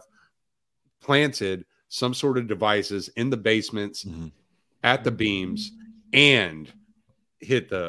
planted some sort of devices in the basements mm-hmm. at the beams and hit the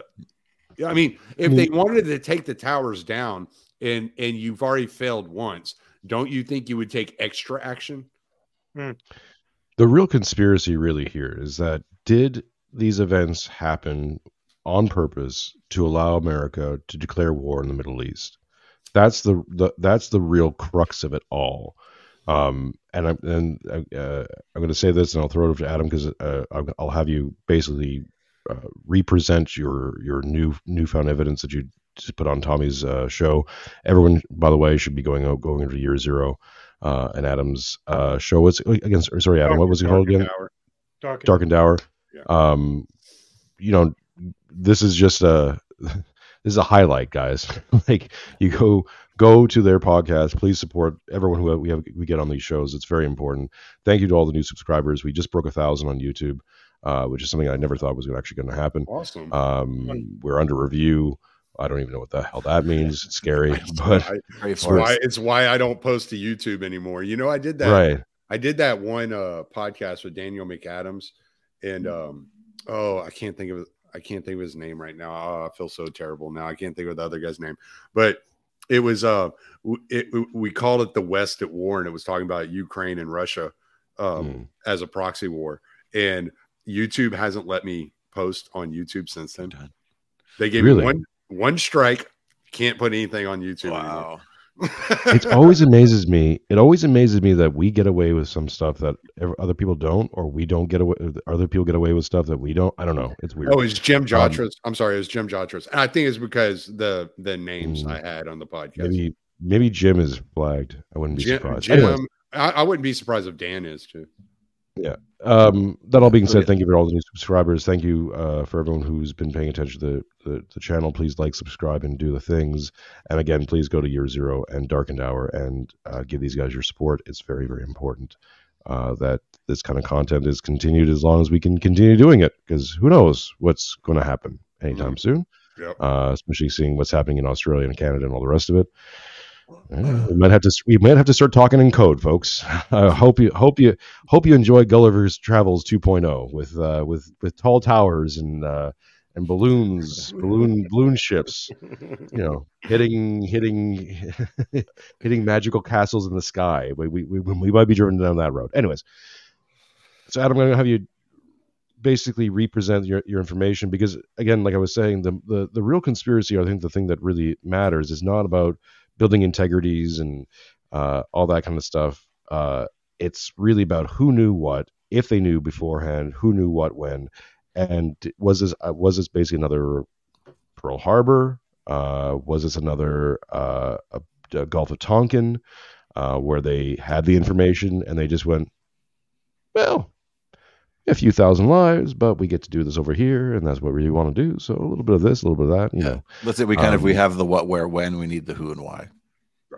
I mean, if they wanted to take the towers down and and you've already failed once, don't you think you would take extra action? Mm. The real conspiracy really here is that did these events happen on purpose to allow America to declare war in the Middle East? That's the, the that's the real crux of it all. Um, and I'm and uh, I'm going to say this, and I'll throw it over to Adam because uh, I'll, I'll have you basically uh, represent your your new newfound evidence that you just put on Tommy's uh, show. Everyone, by the way, should be going out going into Year Zero uh, and Adam's uh, show. What's again? Sorry, Adam. Dark, what was it called again? Hour. Dark, Dark and Dour. Yeah. Um, you know, this is just a this is a highlight, guys. Like you go. Go to their podcast. Please support everyone who we have we get on these shows. It's very important. Thank you to all the new subscribers. We just broke a thousand on YouTube, uh, which is something I never thought was actually going to happen. Awesome. Um, we're under review. I don't even know what the hell that means. It's scary, but I, it's, why, it's why I don't post to YouTube anymore. You know, I did that. Right. I did that one uh, podcast with Daniel McAdams, and um, oh, I can't think of it. I can't think of his name right now. Oh, I feel so terrible now. I can't think of the other guy's name, but. It was uh, it, we called it the West at War, and it was talking about Ukraine and Russia um, mm. as a proxy war. And YouTube hasn't let me post on YouTube since then. They gave really? me one one strike. Can't put anything on YouTube. Wow. It always amazes me. It always amazes me that we get away with some stuff that other people don't, or we don't get away. Other people get away with stuff that we don't. I don't know. It's weird. Oh, it's Jim Jotras. Um, I'm sorry, it was Jim Jotras. And I think it's because the the names mm, I had on the podcast. Maybe maybe Jim is flagged. I wouldn't be Jim, surprised. Jim, Anyways. I, I wouldn't be surprised if Dan is too. Yeah. Um, that all being said, thank you for all the new subscribers. Thank you uh, for everyone who's been paying attention to the, the, the channel. Please like, subscribe, and do the things. And again, please go to Year Zero and Dark and Hour and uh, give these guys your support. It's very, very important uh, that this kind of content is continued as long as we can continue doing it, because who knows what's going to happen anytime mm-hmm. soon, yep. uh, especially seeing what's happening in Australia and Canada and all the rest of it. Yeah, we might have to we might have to start talking in code, folks. I hope you hope you hope you enjoy Gulliver's Travels two point oh with uh, with with tall towers and uh, and balloons, balloon balloon ships. You know, hitting hitting hitting magical castles in the sky. We we we, we might be driven down that road. Anyways, so Adam, I'm going to have you basically represent your, your information because, again, like I was saying, the, the the real conspiracy, I think the thing that really matters is not about building integrities and uh, all that kind of stuff. Uh, it's really about who knew what, if they knew beforehand, who knew what when, and was this uh, was this basically another Pearl Harbor? Uh, was this another uh, a, a Gulf of Tonkin uh, where they had the information and they just went, well, a few thousand lives, but we get to do this over here, and that's what we want to do. So a little bit of this, a little bit of that, you yeah. know. Let's say we kind um, of we have the what, where, when. We need the who and why. Right,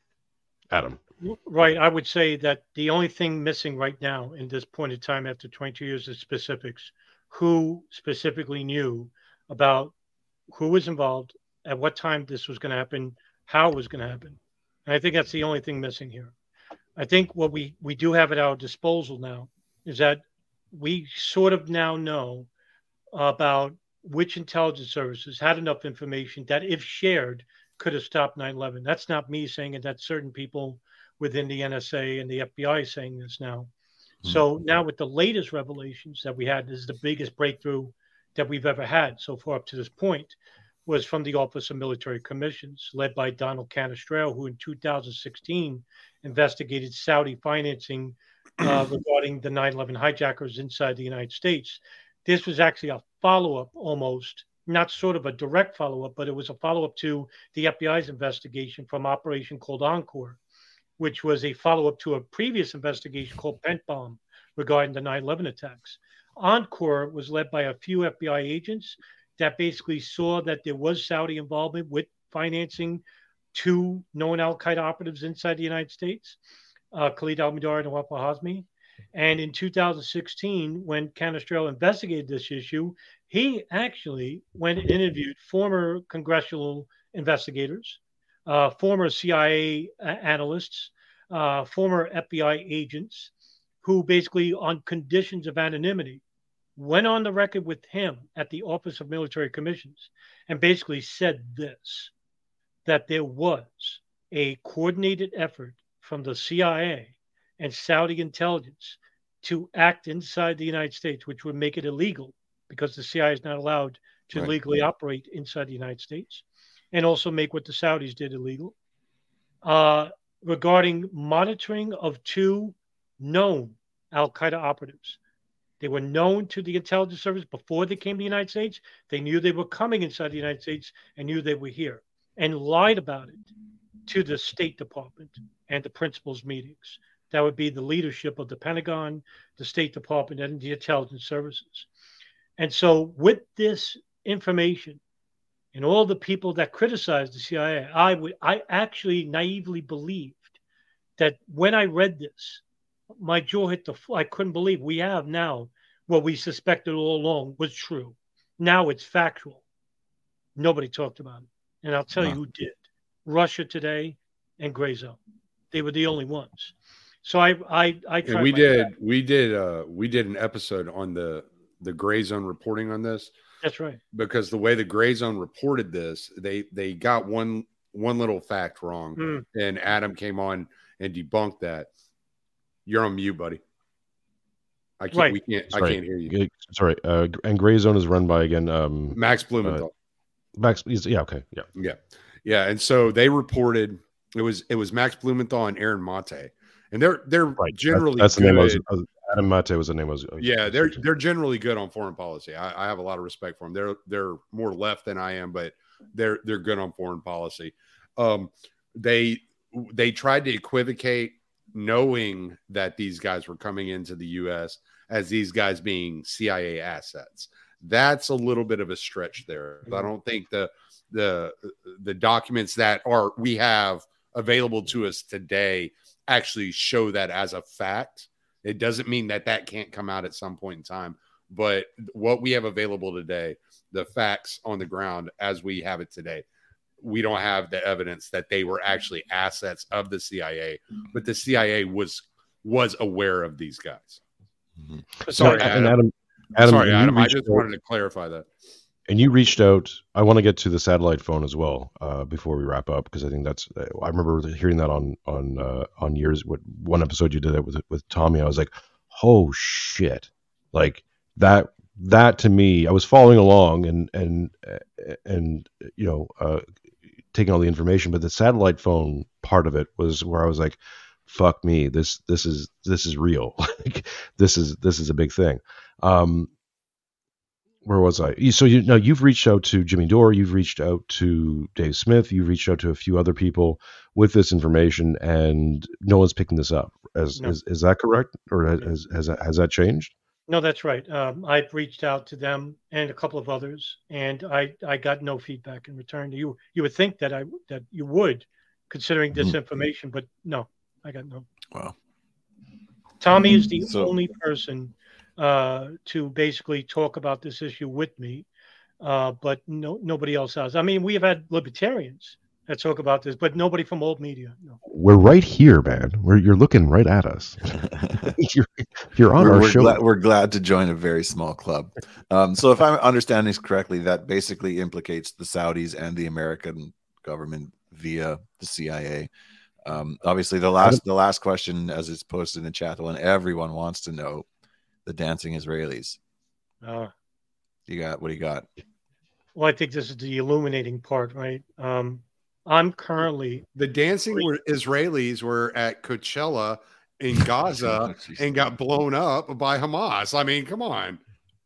Adam. Right, I would say that the only thing missing right now in this point in time, after twenty-two years, is specifics. Who specifically knew about who was involved, at what time this was going to happen, how it was going to happen, and I think that's the only thing missing here. I think what we we do have at our disposal now is that we sort of now know about which intelligence services had enough information that, if shared, could have stopped nine eleven. That's not me saying it. That's certain people within the N S A and the F B I saying this now. Mm-hmm. So now with the latest revelations that we had, this is the biggest breakthrough that we've ever had so far up to this point, was from the Office of Military Commissions, led by Donald Canestraro, who in two thousand sixteen investigated Saudi financing Uh, regarding the nine eleven hijackers inside the United States. This was actually a follow-up, almost, not sort of a direct follow-up, but it was a follow-up to the F B I's investigation from Operation called Encore, which was a follow-up to a previous investigation called Pent Bomb regarding the nine eleven attacks. Encore was led by a few F B I agents that basically saw that there was Saudi involvement with financing two known al-Qaeda operatives inside the United States. Uh, Khalid al-Mihdhar and Nawaf al-Hazmi. And in two thousand sixteen, when Canestraro investigated this issue, he actually went and interviewed former congressional investigators, uh, former C I A analysts, uh, former F B I agents, who basically, on conditions of anonymity, went on the record with him at the Office of Military Commissions and basically said this, that there was a coordinated effort from the C I A and Saudi intelligence to act inside the United States, which would make it illegal because the C I A is not allowed to right. legally operate inside the United States, and also make what the Saudis did illegal, uh, regarding monitoring of two known al-Qaeda operatives. They were known to the intelligence service before they came to the United States. They knew they were coming inside the United States and knew they were here, and lied about it to the State Department and the principals meetings. That would be the leadership of the Pentagon, the State Department, and the intelligence services. And so with this information and all the people that criticized the C I A, I would, I actually naively believed that when I read this, my jaw hit the floor. I couldn't believe we have now what we suspected all along was true. Now it's factual. Nobody talked about it. And I'll tell wow. you who did. Russia Today and Gray Zone. They were the only ones. So I I I tried. We did best. we did uh we did an episode on the the Gray Zone reporting on this. That's right. Because the way the Gray Zone reported this, they they got one one little fact wrong, mm. and Adam came on and debunked that. You're on mute, buddy. I can't. Right. We can't. Sorry. I can't hear you. Sorry. Uh, and Gray Zone is run by again um, Max Blumenthal. Uh, Max. Yeah. Okay. Yeah. Yeah. Yeah. And so they reported it was it was Max Blumenthal and Aaron Mate, and they're they're right. generally that's, that's good. the name. I was, Adam Mate was the name. I was, I was yeah. They're they're generally good on foreign policy. I, I have a lot of respect for them. They're they're more left than I am, but they're they're good on foreign policy. Um, they they tried to equivocate, knowing that these guys were coming into the U S as these guys being C I A assets. That's a little bit of a stretch there. I don't think the the the documents that are we have available to us today actually show that as a fact. It doesn't mean that that can't come out at some point in time, but what we have available today, the facts on the ground as we have it today, we don't have the evidence that they were actually assets of the C I A, but the C I A was was aware of these guys. Mm-hmm. Sorry, So, Adam. Adam, Adam, Sorry, Adam. I reached just out, wanted to clarify that. and you reached out. I want to get to the satellite phone as well uh, before we wrap up, because I think that's. I remember hearing that on on uh, on yours. What one episode you did that with with Tommy? I was like, oh shit, like that. That to me, I was following along and and and you know uh, taking all the information, but the satellite phone part of it was where I was like, "Fuck me, this this is this is real. Like, this is this is a big thing." Um, where was I? So you know, you've reached out to Jimmy Dore, you've reached out to Dave Smith, you've reached out to a few other people with this information, and no one's picking this up. As No. is, is that correct, or has has that, has that changed? No, that's right. Um, I've reached out to them and a couple of others, and I, I got no feedback in return. You you would think that I that you would, considering this Mhm. information, but no, I got no. Wow. Tommy is the So- only person uh, to basically talk about this issue with me, uh, but no nobody else has. I mean, we have had libertarians that talk about this, but nobody from old media. No. We're right here, man. We're you're looking right at us. you're, you're on we're, our we're show. Glad, we're glad to join a very small club. Um, so if I'm understanding this correctly, that basically implicates the Saudis and the American government via the C I A. Um, obviously, the last the last question, as it's posted in the chat, the one everyone wants to know, the dancing Israelis. Uh, You got what do you got? well, I think this is the illuminating part, right? Um, I'm currently The dancing were Israelis were at Coachella in Gaza and got blown up by Hamas. I mean, come on.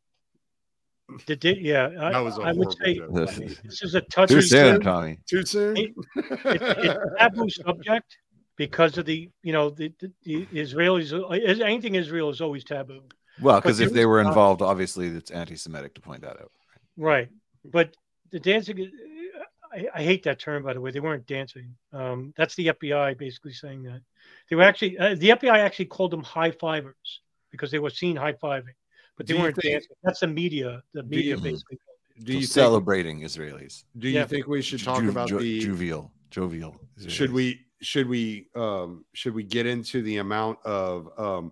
the di- yeah. I, That was a I would say horrible joke. this is a touchy Too soon, subject. Tommy. Too soon? It- It's a taboo subject because of the you know the, the, the Israelis. Anything Israel is always taboo, Well, because But if there they were was not- involved, obviously it's anti-Semitic to point that out. right? But the dancing. I, I hate that term, by the way. They weren't dancing. Um, that's the F B I basically saying that they were actually. Uh, the F B I actually called them high fivers because they were seen high fiving, but they Do you weren't think- dancing. That's the media. The media you- basically. Do So you think, celebrating Israelis. do you Yeah. think we should talk Ju- about ju- the jovial, jovial. should Israelis. we should we um should we get into the amount of um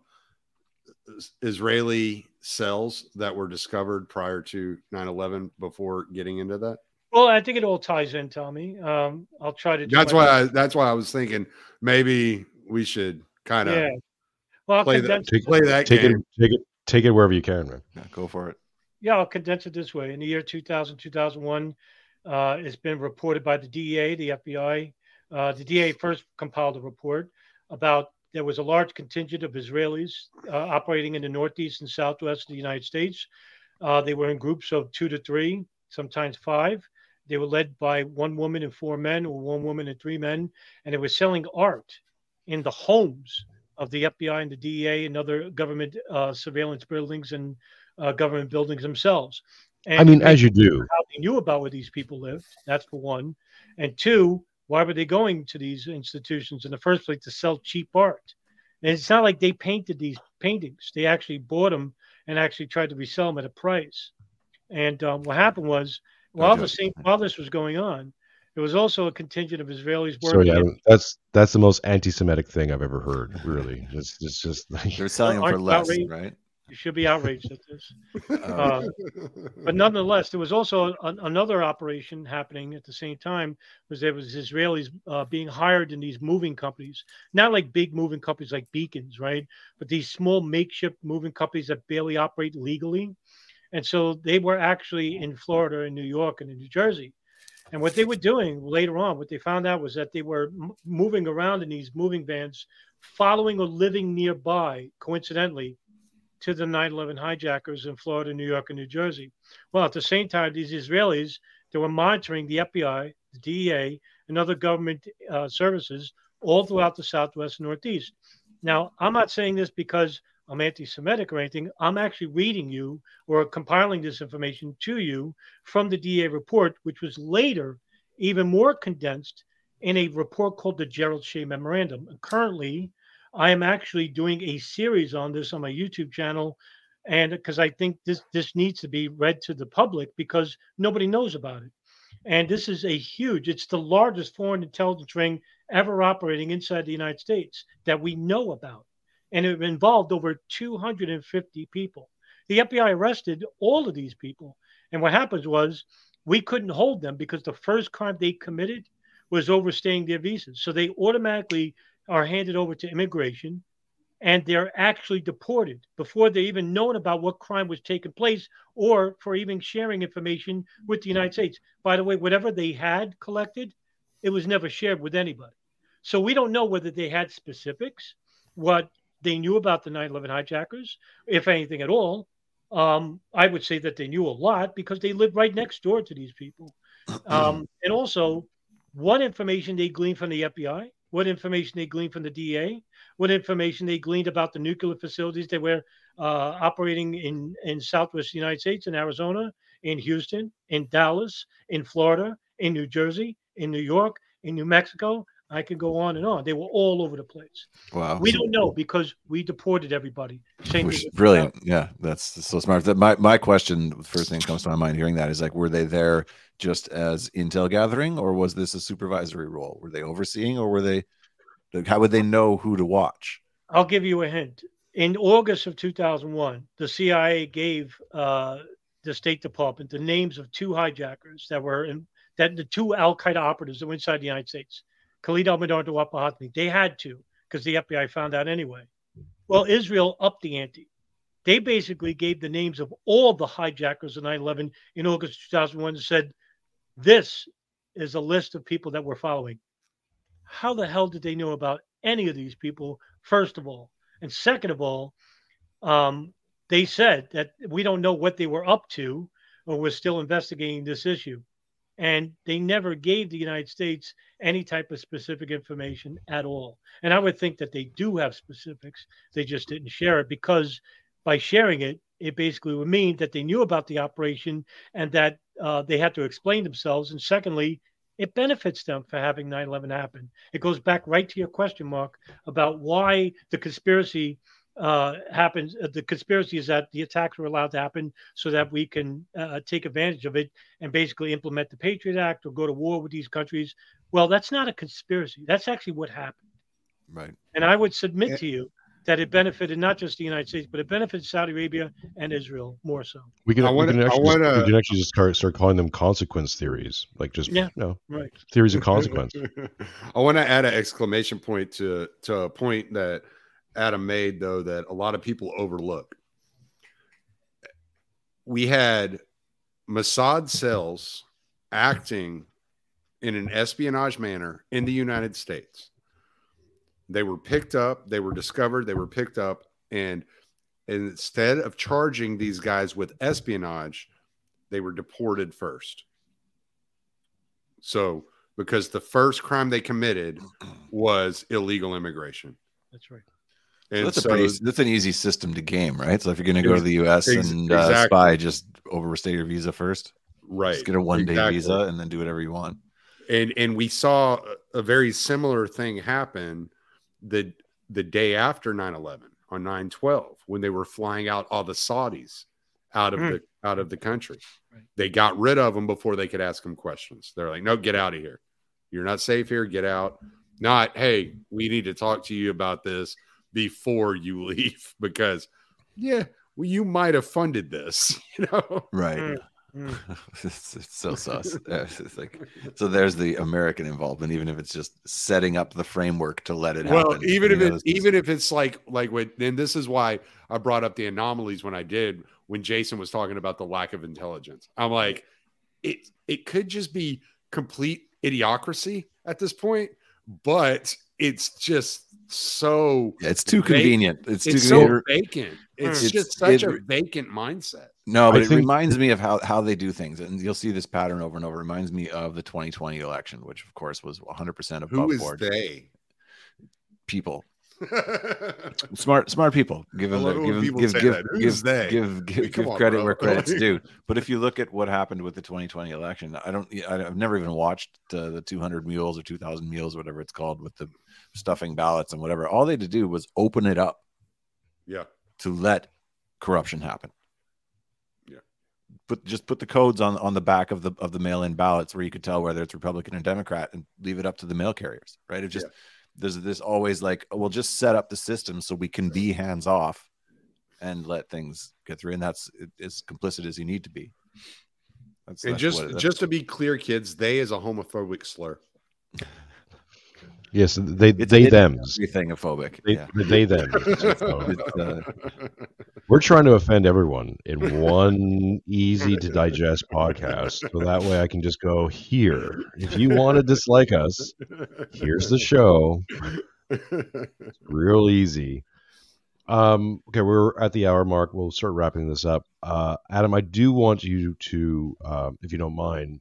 Israeli cells that were discovered prior to nine eleven before getting into that? Well, I think it all ties in, Tommy. Um, I'll try to. do That's my why best. I that's why I was thinking maybe we should kind of Yeah. Well, I'll play that condense. Take, play that take game. it, take it, take it wherever you can, man. Yeah, go for it. Yeah, I'll condense it this way. In the year two thousand, two thousand one, uh, it's been reported by the D E A, the F B I. Uh, the D E A first compiled a report about there was a large contingent of Israelis uh, operating in the northeast and southwest of the United States. Uh, they were in groups of two to three, sometimes five. They were led by one woman and four men, or one woman and three men, and they were selling art in the homes of the F B I and the D E A and other government uh, surveillance buildings and uh, government buildings themselves. And I mean, it as you makes you do. wonder how they knew about where these people lived. That's for one. And two, why were they going to these institutions in the first place to sell cheap art? And it's not like they painted these paintings. They actually bought them and actually tried to resell them at a price. And um, what happened was, while the same while this was going on, there was also a contingent of Israelis So working. yeah, in- that's that's the most anti-Semitic thing I've ever heard. Really, it's, it's just like, They're selling them Aren't for you less, outraged? right? You should be outraged at this. Uh, Uh, but nonetheless, there was also an, another operation happening at the same time. Was there was Israelis uh, being hired in these moving companies, not like big moving companies like Beacons, right? But these small makeshift moving companies that barely operate legally. And so they were actually in Florida and New York and in New Jersey. And what they were doing later on, what they found out was that they were m- moving around in these moving vans, following or living nearby, coincidentally, to the nine eleven hijackers in Florida, New York, and New Jersey. Well, at the same time, these Israelis, they were monitoring the F B I, the D E A, and other government uh, services all throughout the Southwest and Northeast. Now, I'm not saying this because I'm anti-Semitic or anything. I'm actually reading you or compiling this information to you from the D E A report, which was later even more condensed in a report called the Gerald Shea Memorandum. And currently, I am actually doing a series on this on my YouTube channel, and because I think this this needs to be read to the public because nobody knows about it. And this is a huge, it's the largest foreign intelligence ring ever operating inside the United States that we know about. And it involved over two hundred fifty people. The F B I arrested all of these people. And what happens was we couldn't hold them because the first crime they committed was overstaying their visas. So they automatically are handed over to immigration, and they're actually deported before they even known about what crime was taking place or for even sharing information with the United States. By the way, whatever they had collected, it was never shared with anybody. So we don't know whether they had specifics, what they knew about the nine eleven hijackers, if anything at all. Um, I would say that they knew a lot because they lived right next door to these people. Um, and also, what information they gleaned from the F B I, what information they gleaned from the D A, what information they gleaned about the nuclear facilities that were uh, operating in, in Southwest United States, in Arizona, in Houston, in Dallas, in Florida, in New Jersey, in New York, in New Mexico. I could go on and on. They were all over the place. Wow. We don't know because we deported everybody. Same Which thing is brilliant. Yeah, that's so smart. That my, my question, the first thing that comes to my mind hearing that is like, were they there just as intel gathering, or was this a supervisory role? Were they overseeing, or were they, like, how would they know who to watch? I'll give you a hint. In August of two thousand one, the C I A gave uh, the State Department the names of two hijackers that were in, that the two Al Qaeda operatives that were inside the United States. Khalid al-Mihdhar and Dawit al-Hazmi. They had to because the F B I found out anyway. Well, Israel upped the ante. They basically gave the names of all the hijackers of nine eleven in August two thousand one and said, this is a list of people that we're following. How the hell did they know about any of these people, first of all? And second of all, um, they said that we don't know what they were up to, or we're still investigating this issue. And they never gave the United States any type of specific information at all. And I would think that they do have specifics. They just didn't share it because by sharing it, it basically would mean that they knew about the operation and that uh, they had to explain themselves. And secondly, it benefits them for having nine eleven happen. It goes back right to your question, Mark, about why the conspiracy uh, happens. The conspiracy is that the attacks were allowed to happen so that we can uh, take advantage of it and basically implement the Patriot Act or go to war with these countries. Well, that's not a conspiracy. That's actually what happened. Right. And I would submit yeah. to you that it benefited not just the United States, but it benefited Saudi Arabia and Israel more so. We can, wanna, we can, actually, wanna... just, we can actually just start, start calling them consequence theories, like just yeah, you know, right. theories of consequence. I want to add an exclamation point to to a point that Adam made, though, that a lot of people overlook. We had Mossad cells acting in an espionage manner in the United States. They were picked up, they were discovered, they were picked up, and, and instead of charging these guys with espionage, they were deported first. So, because the first crime they committed was illegal immigration. That's right. And so that's so, a pretty, that's an easy system to game, right? So if you're going to go to the U S ex- and uh, exactly. spy, just overstay your visa first. Right. Just get a one day exactly. visa and then do whatever you want. And and we saw a very similar thing happen the the day after nine eleven on nine twelve when they were flying out all the Saudis out of mm. the out of the country. Right. They got rid of them before they could ask them questions. They're like, no, get out of here. You're not safe here. Get out. Not, hey, we need to talk to you about this before you leave because, yeah, well, you might have funded this, you know? Right. Mm. Mm. it's, it's so sus. It's like, so there's the American involvement, even if it's just setting up the framework to let it well, happen. Well, even if know, it, even if it's like like when, and this is why I brought up the anomalies when I did when Jason was talking about the lack of intelligence. I'm like, it it could just be complete idiocracy at this point, but it's just so yeah, it's too vacant. convenient. It's, it's too so convenient. vacant. It's, it's just such it, a vacant mindset. No, but I it think, reminds me of how, how they do things. And you'll see this pattern over and over. It reminds me of the twenty twenty election, which of course was one hundred percent above Who is board. they? People. smart smart people. Give them, their, give them give give give, they? give give, Wait, give on, credit bro. where credit's due. But if you look at what happened with the twenty twenty election, I don't I've never even watched uh, the two hundred mules or two thousand mules, whatever it's called, with the stuffing ballots and whatever. All they had to do was open it up. Yeah. To let corruption happen. Yeah. put just put the codes on on the back of the of the mail-in ballots where you could tell whether it's Republican or Democrat, and leave it up to the mail carriers, right? It just yeah. there's this always like, we'll just set up the system so we can be hands off and let things get through, and that's as complicit as you need to be. That's, and that's just it, that's, just to be clear, kids, they is a homophobic slur. Yes, they it's, they it's thems. Everything phobic. They, yeah. they them. uh, We're trying to offend everyone in one easy to digest podcast, so that way I can just go here. If you want to dislike us, here's the show. It's real easy. Um, okay, we're at the hour mark. We'll start wrapping this up. Uh, Adam, I do want you to, uh, if you don't mind,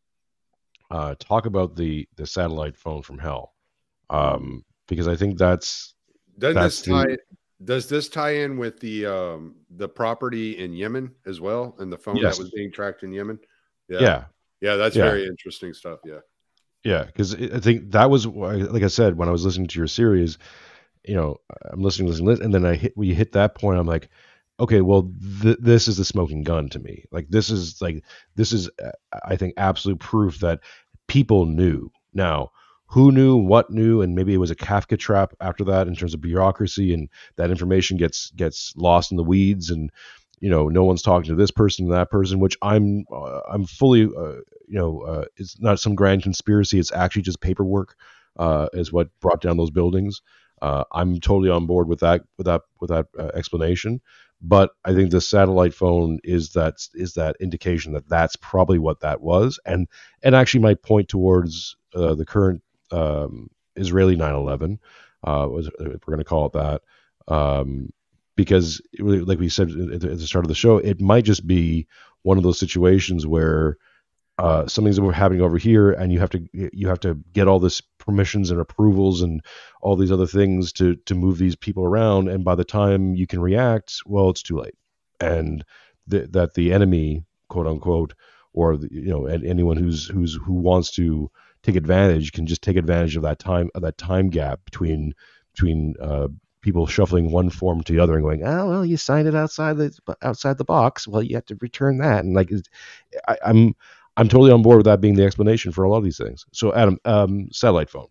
uh, talk about the the satellite phone from hell. Um, because I think that's does that's this tie the, does this tie in with the um the property in Yemen as well, and the phone yes. that was being tracked in Yemen? Yeah, yeah, yeah that's yeah. very interesting stuff. Yeah, yeah, because I think that was, like I said, when I was listening to your series, you know, I'm listening, listening, and then I hit we hit that point. I'm like, okay, well, th- this is the smoking gun to me. Like this is like this is, uh, I think, absolute proof that people knew. Now, who knew, what knew, and maybe it was a Kafka trap after that in terms of bureaucracy, and that information gets gets lost in the weeds, and you know, no one's talking to this person and that person, which I'm uh, I'm fully, uh, you know, uh, it's not some grand conspiracy. It's actually just paperwork uh, is what brought down those buildings. Uh, I'm totally on board with that with that with that uh, explanation. But I think the satellite phone is that is that indication that that's probably what that was, and and actually might point towards uh, the current um, Israeli nine eleven. Uh, was, if we're going to call it that, um, because it really, like we said at the, at the start of the show, it might just be one of those situations where uh, something's happening over here, and you have to you have to get all this permissions and approvals and all these other things to to move these people around, and by the time you can react, well, it's too late, and th- that the enemy, quote unquote, or the, you know, anyone who's who's who wants to take advantage can just take advantage of that time of that time gap between between uh, people shuffling one form to the other and going, oh well, you signed it outside the outside the box, well, you have to return that, and like I, I'm. I'm totally on board with that being the explanation for a lot of these things. So, Adam, um, satellite phone.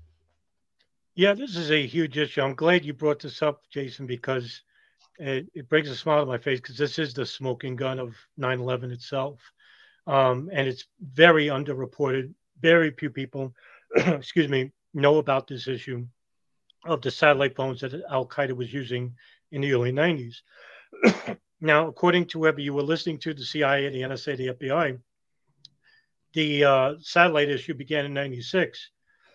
Yeah, this is a huge issue. I'm glad you brought this up, Jason, because it, it brings a smile to my face, because this is the smoking gun of nine eleven itself. Um, and it's very underreported. Very few people, excuse me, know about this issue of the satellite phones that Al-Qaeda was using in the early nineties. Now, according to whoever you were listening to, the C I A, the N S A, the F B I, the uh, satellite issue began in ninety-six.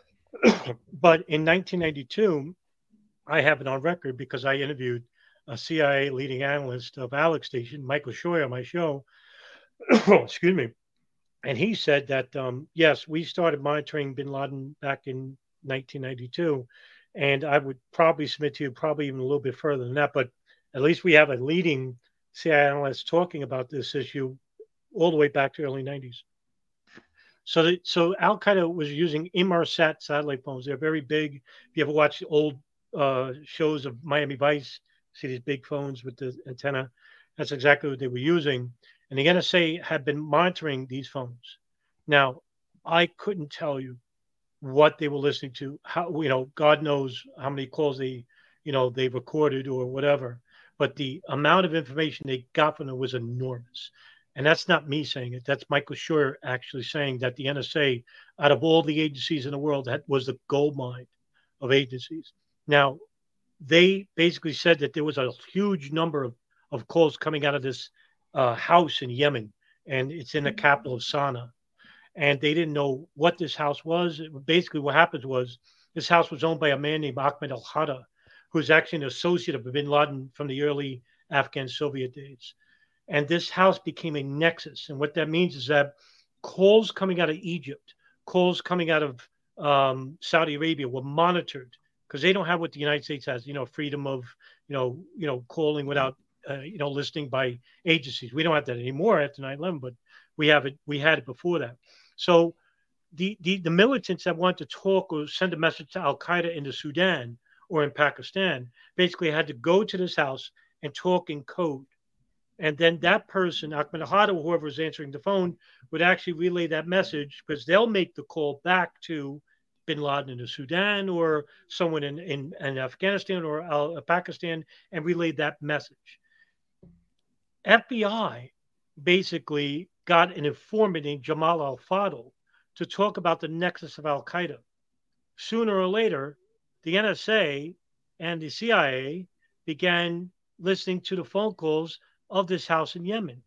But in nineteen ninety-two, I have it on record because I interviewed a C I A leading analyst of Alex Station, Michael Scheuer, on my show. Excuse me. And he said that, um, yes, we started monitoring bin Laden back in nineteen ninety-two. And I would probably submit to you probably even a little bit further than that. But at least we have a leading C I A analyst talking about this issue all the way back to early nineties. So, the, so Al-Qaeda was using Inmarsat satellite phones. They're very big. If you ever watch old uh, shows of Miami Vice, see these big phones with the antenna. That's exactly what they were using. And the N S A had been monitoring these phones. Now, I couldn't tell you what they were listening to. How, you know, God knows how many calls they, you know, they recorded or whatever. But the amount of information they got from them was enormous. And that's not me saying it. That's Michael Scheuer actually saying that the N S A, out of all the agencies in the world, that was the gold mine of agencies. Now, they basically said that there was a huge number of, of calls coming out of this uh, house in Yemen, and it's in the capital of Sana'a. And they didn't know what this house was. It, basically, what happened was this house was owned by a man named Ahmed al-Hada, who's actually an associate of bin Laden from the early Afghan Soviet days. And this house became a nexus. And what that means is that calls coming out of Egypt, calls coming out of um, Saudi Arabia were monitored, because they don't have what the United States has, you know, freedom of, you know, you know, calling without, uh, you know, listing by agencies. We don't have that anymore after nine eleven, but we have it. We had it before that. So the, the, the militants that want to talk or send a message to Al-Qaeda in the Sudan or in Pakistan basically had to go to this house and talk in code. And then that person, Ahmadinejad or whoever is answering the phone, would actually relay that message because they'll make the call back to bin Laden in the Sudan or someone in, in, in Afghanistan or uh, Pakistan and relay that message. F B I basically got an informant named Jamal al-Fadl to talk about the nexus of Al-Qaeda. Sooner or later, the N S A and the C I A began listening to the phone calls of this house in Yemen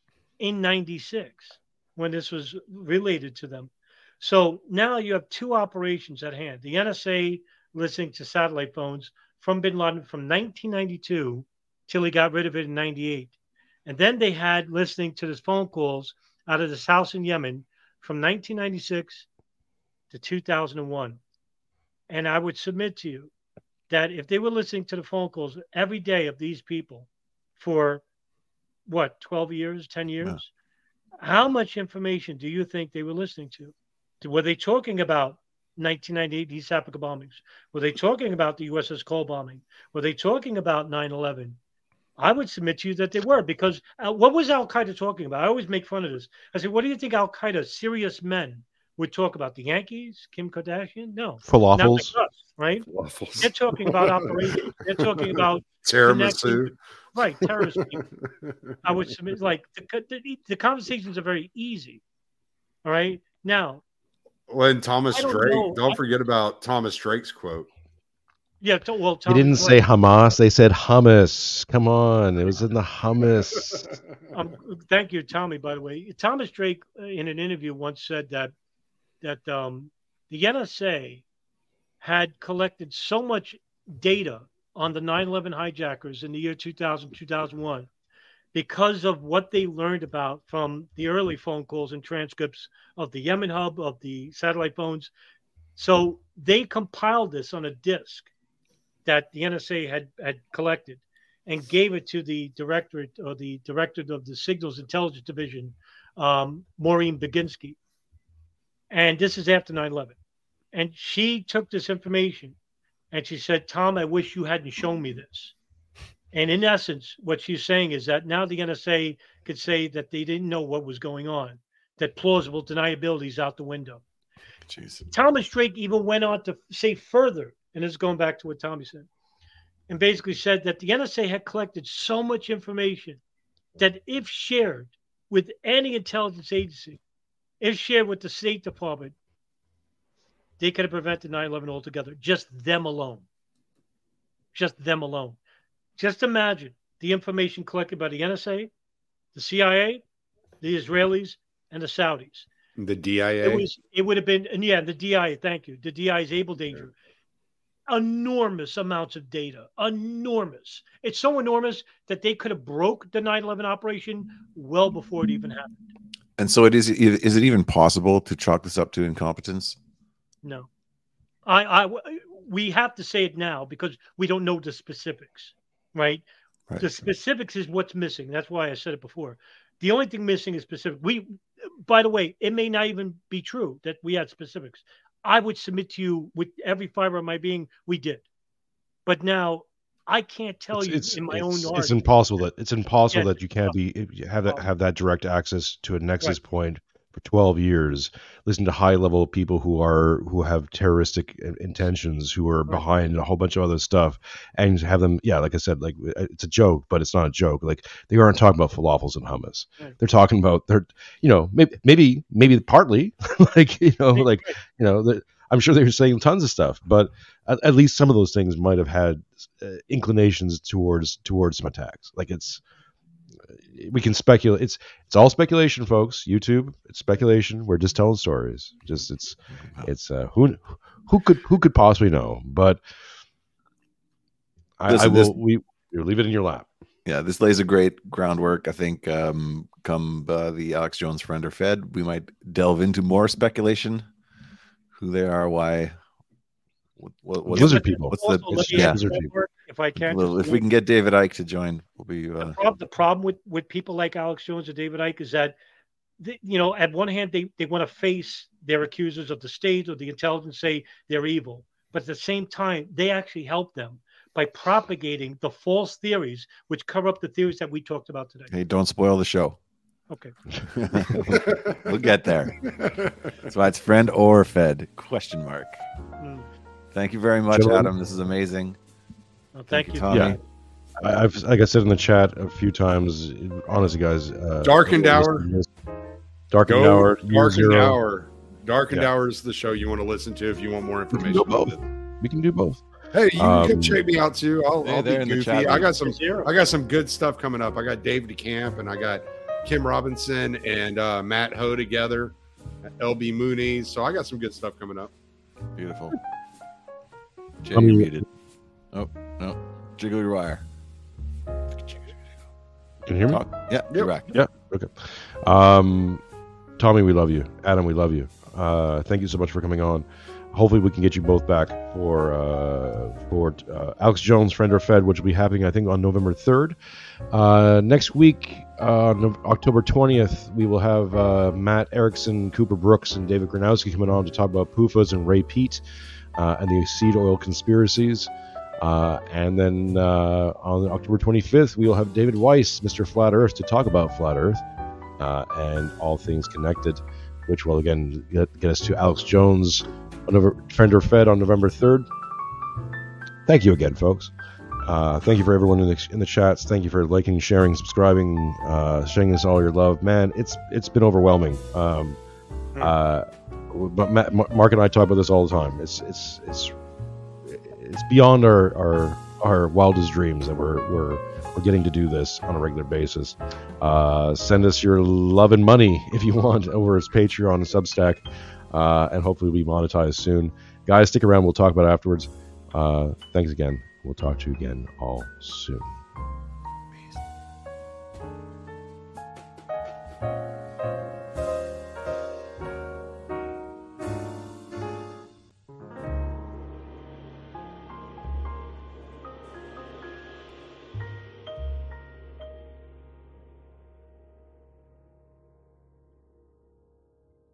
in ninety-six when this was related to them. So now you have two operations at hand. The N S A listening to satellite phones from bin Laden from nineteen ninety-two till he got rid of it in ninety-eight. And then they had listening to his phone calls out of this house in Yemen from nineteen ninety-six to two thousand one. And I would submit to you that if they were listening to the phone calls every day of these people for what, twelve years, ten years, yeah. How much information do you think they were listening to? Were they talking about nineteen ninety-eight East Africa bombings? Were they talking about the U S S Cole bombing? Were they talking about nine eleven? I would submit to you that they were, because uh, what was Al-Qaeda talking about? I always make fun of this. I say, what do you think Al-Qaeda, serious men, would talk about? The Yankees? Kim Kardashian? No. Falafels. Like us, right? Falafels. They're talking about operations. They're talking about tiramisu. Right, terrorist people. I would submit, like, the, the, the conversations are very easy. All right? Now. When Thomas don't Drake, know. don't I, forget about Thomas Drake's quote. Yeah, to, well, Thomas, they didn't say Hamas, they said hummus. Come on, it was in the hummus. Um, thank you, Tommy, by the way. Thomas Drake, uh, in an interview, once said that that um, the N S A had collected so much data on the nine eleven hijackers in the year two thousand, two thousand one, because of what they learned about from the early phone calls and transcripts of the Yemen hub, of the satellite phones. So they compiled this on a disk that the N S A had, had collected and gave it to the directorate or the director of the Signals Intelligence Division, um, Maureen Baginski. And this is after nine eleven. And she took this information and she said, Tom, I wish you hadn't shown me this. And in essence, what she's saying is that now the N S A could say that they didn't know what was going on, that plausible deniability is out the window. Jeez. Thomas Drake even went on to say further, and this is going back to what Tommy said, and basically said that the N S A had collected so much information that if shared with any intelligence agency, if shared with the State Department, they could have prevented nine eleven altogether. Just them alone. Just them alone. Just imagine the information collected by the N S A, the C I A, the Israelis, and the Saudis. The D I A? It, was, it would have been, and yeah, the D I A, thank you. The D I A's Able Danger. Yeah. Enormous amounts of data. Enormous. It's so enormous that they could have broke the nine eleven operation well before it even happened. And so it is, is it even possible to chalk this up to incompetence? No. I, I, we have to say it now because we don't know the specifics, right? right? The specifics is what's missing. That's why I said it before. The only thing missing is specific. We, by the way, it may not even be true that we had specifics. I would submit to you with every fiber of my being, we did. But now I can't tell it's, you it's, in my it's, own It's art. impossible that it's impossible yeah, that you can't be have that have that direct access to a nexus right. point for twelve years. Listen to high level people who are who have terroristic intentions, who are right. behind a whole bunch of other stuff, and have them. Yeah, like I said, like it's a joke, but it's not a joke. Like they aren't talking about falafels and hummus. Right. They're talking about they're you know maybe maybe maybe partly like you know like you know the, I'm sure they were saying tons of stuff, but at, at least some of those things might have had uh, inclinations towards towards some attacks. Like it's. We can speculate. It's it's all speculation, folks. YouTube, it's speculation. We're just telling stories. Just it's it's uh, who who could who could possibly know? But I, Listen, I will. This, we we'll leave it in your lap. Yeah, this lays a great groundwork. I think um, come uh, the Alex Jones Friend or Fed, we might delve into more speculation. Who they are, why. What, what, what's lizard people? What's the it's, yeah. lizard people? If I can, well, if we can get David Icke to join, we'll be. Uh... The, prob- the problem with, with people like Alex Jones or David Icke is that, they, you know, at one hand they, they want to face their accusers of the state or the intelligence, say they're evil, but at the same time they actually help them by propagating the false theories which cover up the theories that we talked about today. Hey, don't spoil the show. Okay. We'll get there. That's why it's friend or fed? Question mark. Mm. Thank you very much, Gentlemen. Adam. This is amazing. Well, thank, you. Tommy. Yeah. I- I've, like I said in the chat a few times, honestly, guys. Uh, Darkened Hour. Darkened Go Hour. Year Darkened Zero. Hour. Darkened Yeah. Hour is the show you want to listen to if you want more We can information. do about both. it. We can do both. Hey, you Um, can check me out too. I'll, Hey, I'll they're be in the goofy. chat I room. got some. Zero. I got some good stuff coming up. I got Dave DeCamp and I got Kim Robinson and uh, Matt Ho together, L B Mooney. So I got some good stuff coming up. Beautiful. Jay, Um, you're muted. Oh, no. Jiggle your wire. Can you hear me? Talk. Yeah, you're back. Yeah. Okay. Um, Tommy, we love you. Adam, we love you. Uh, thank you so much for coming on. Hopefully, we can get you both back for uh, for uh, Alex Jones, Friend or Fed, which will be happening, I think, on November third. Uh, next week, uh, no- October twentieth, we will have uh, Matt Erickson, Cooper Brooks, and David Granowski coming on to talk about P U F As and Ray Pete uh, and the seed oil conspiracies. Uh, and then uh, on October twenty-fifth, we will have David Weiss, Mister Flat Earth, to talk about Flat Earth uh, and all things connected, which will again get, get us to Alex Jones, another Friend or Fed on November third. Thank you again, folks. Uh, thank you for everyone in the in the chats. Thank you for liking, sharing, subscribing, uh, sharing us all your love. Man, it's it's been overwhelming. Um, uh, but Matt, Mark and I talk about this all the time. It's it's it's it's beyond our, our our wildest dreams that we're we're we're getting to do this on a regular basis. Uh, send us your love and money if you want over as Patreon and Substack, uh, and hopefully we'll be monetized soon. Guys, stick around. We'll talk about it afterwards. Uh, thanks again. We'll talk to you again all soon.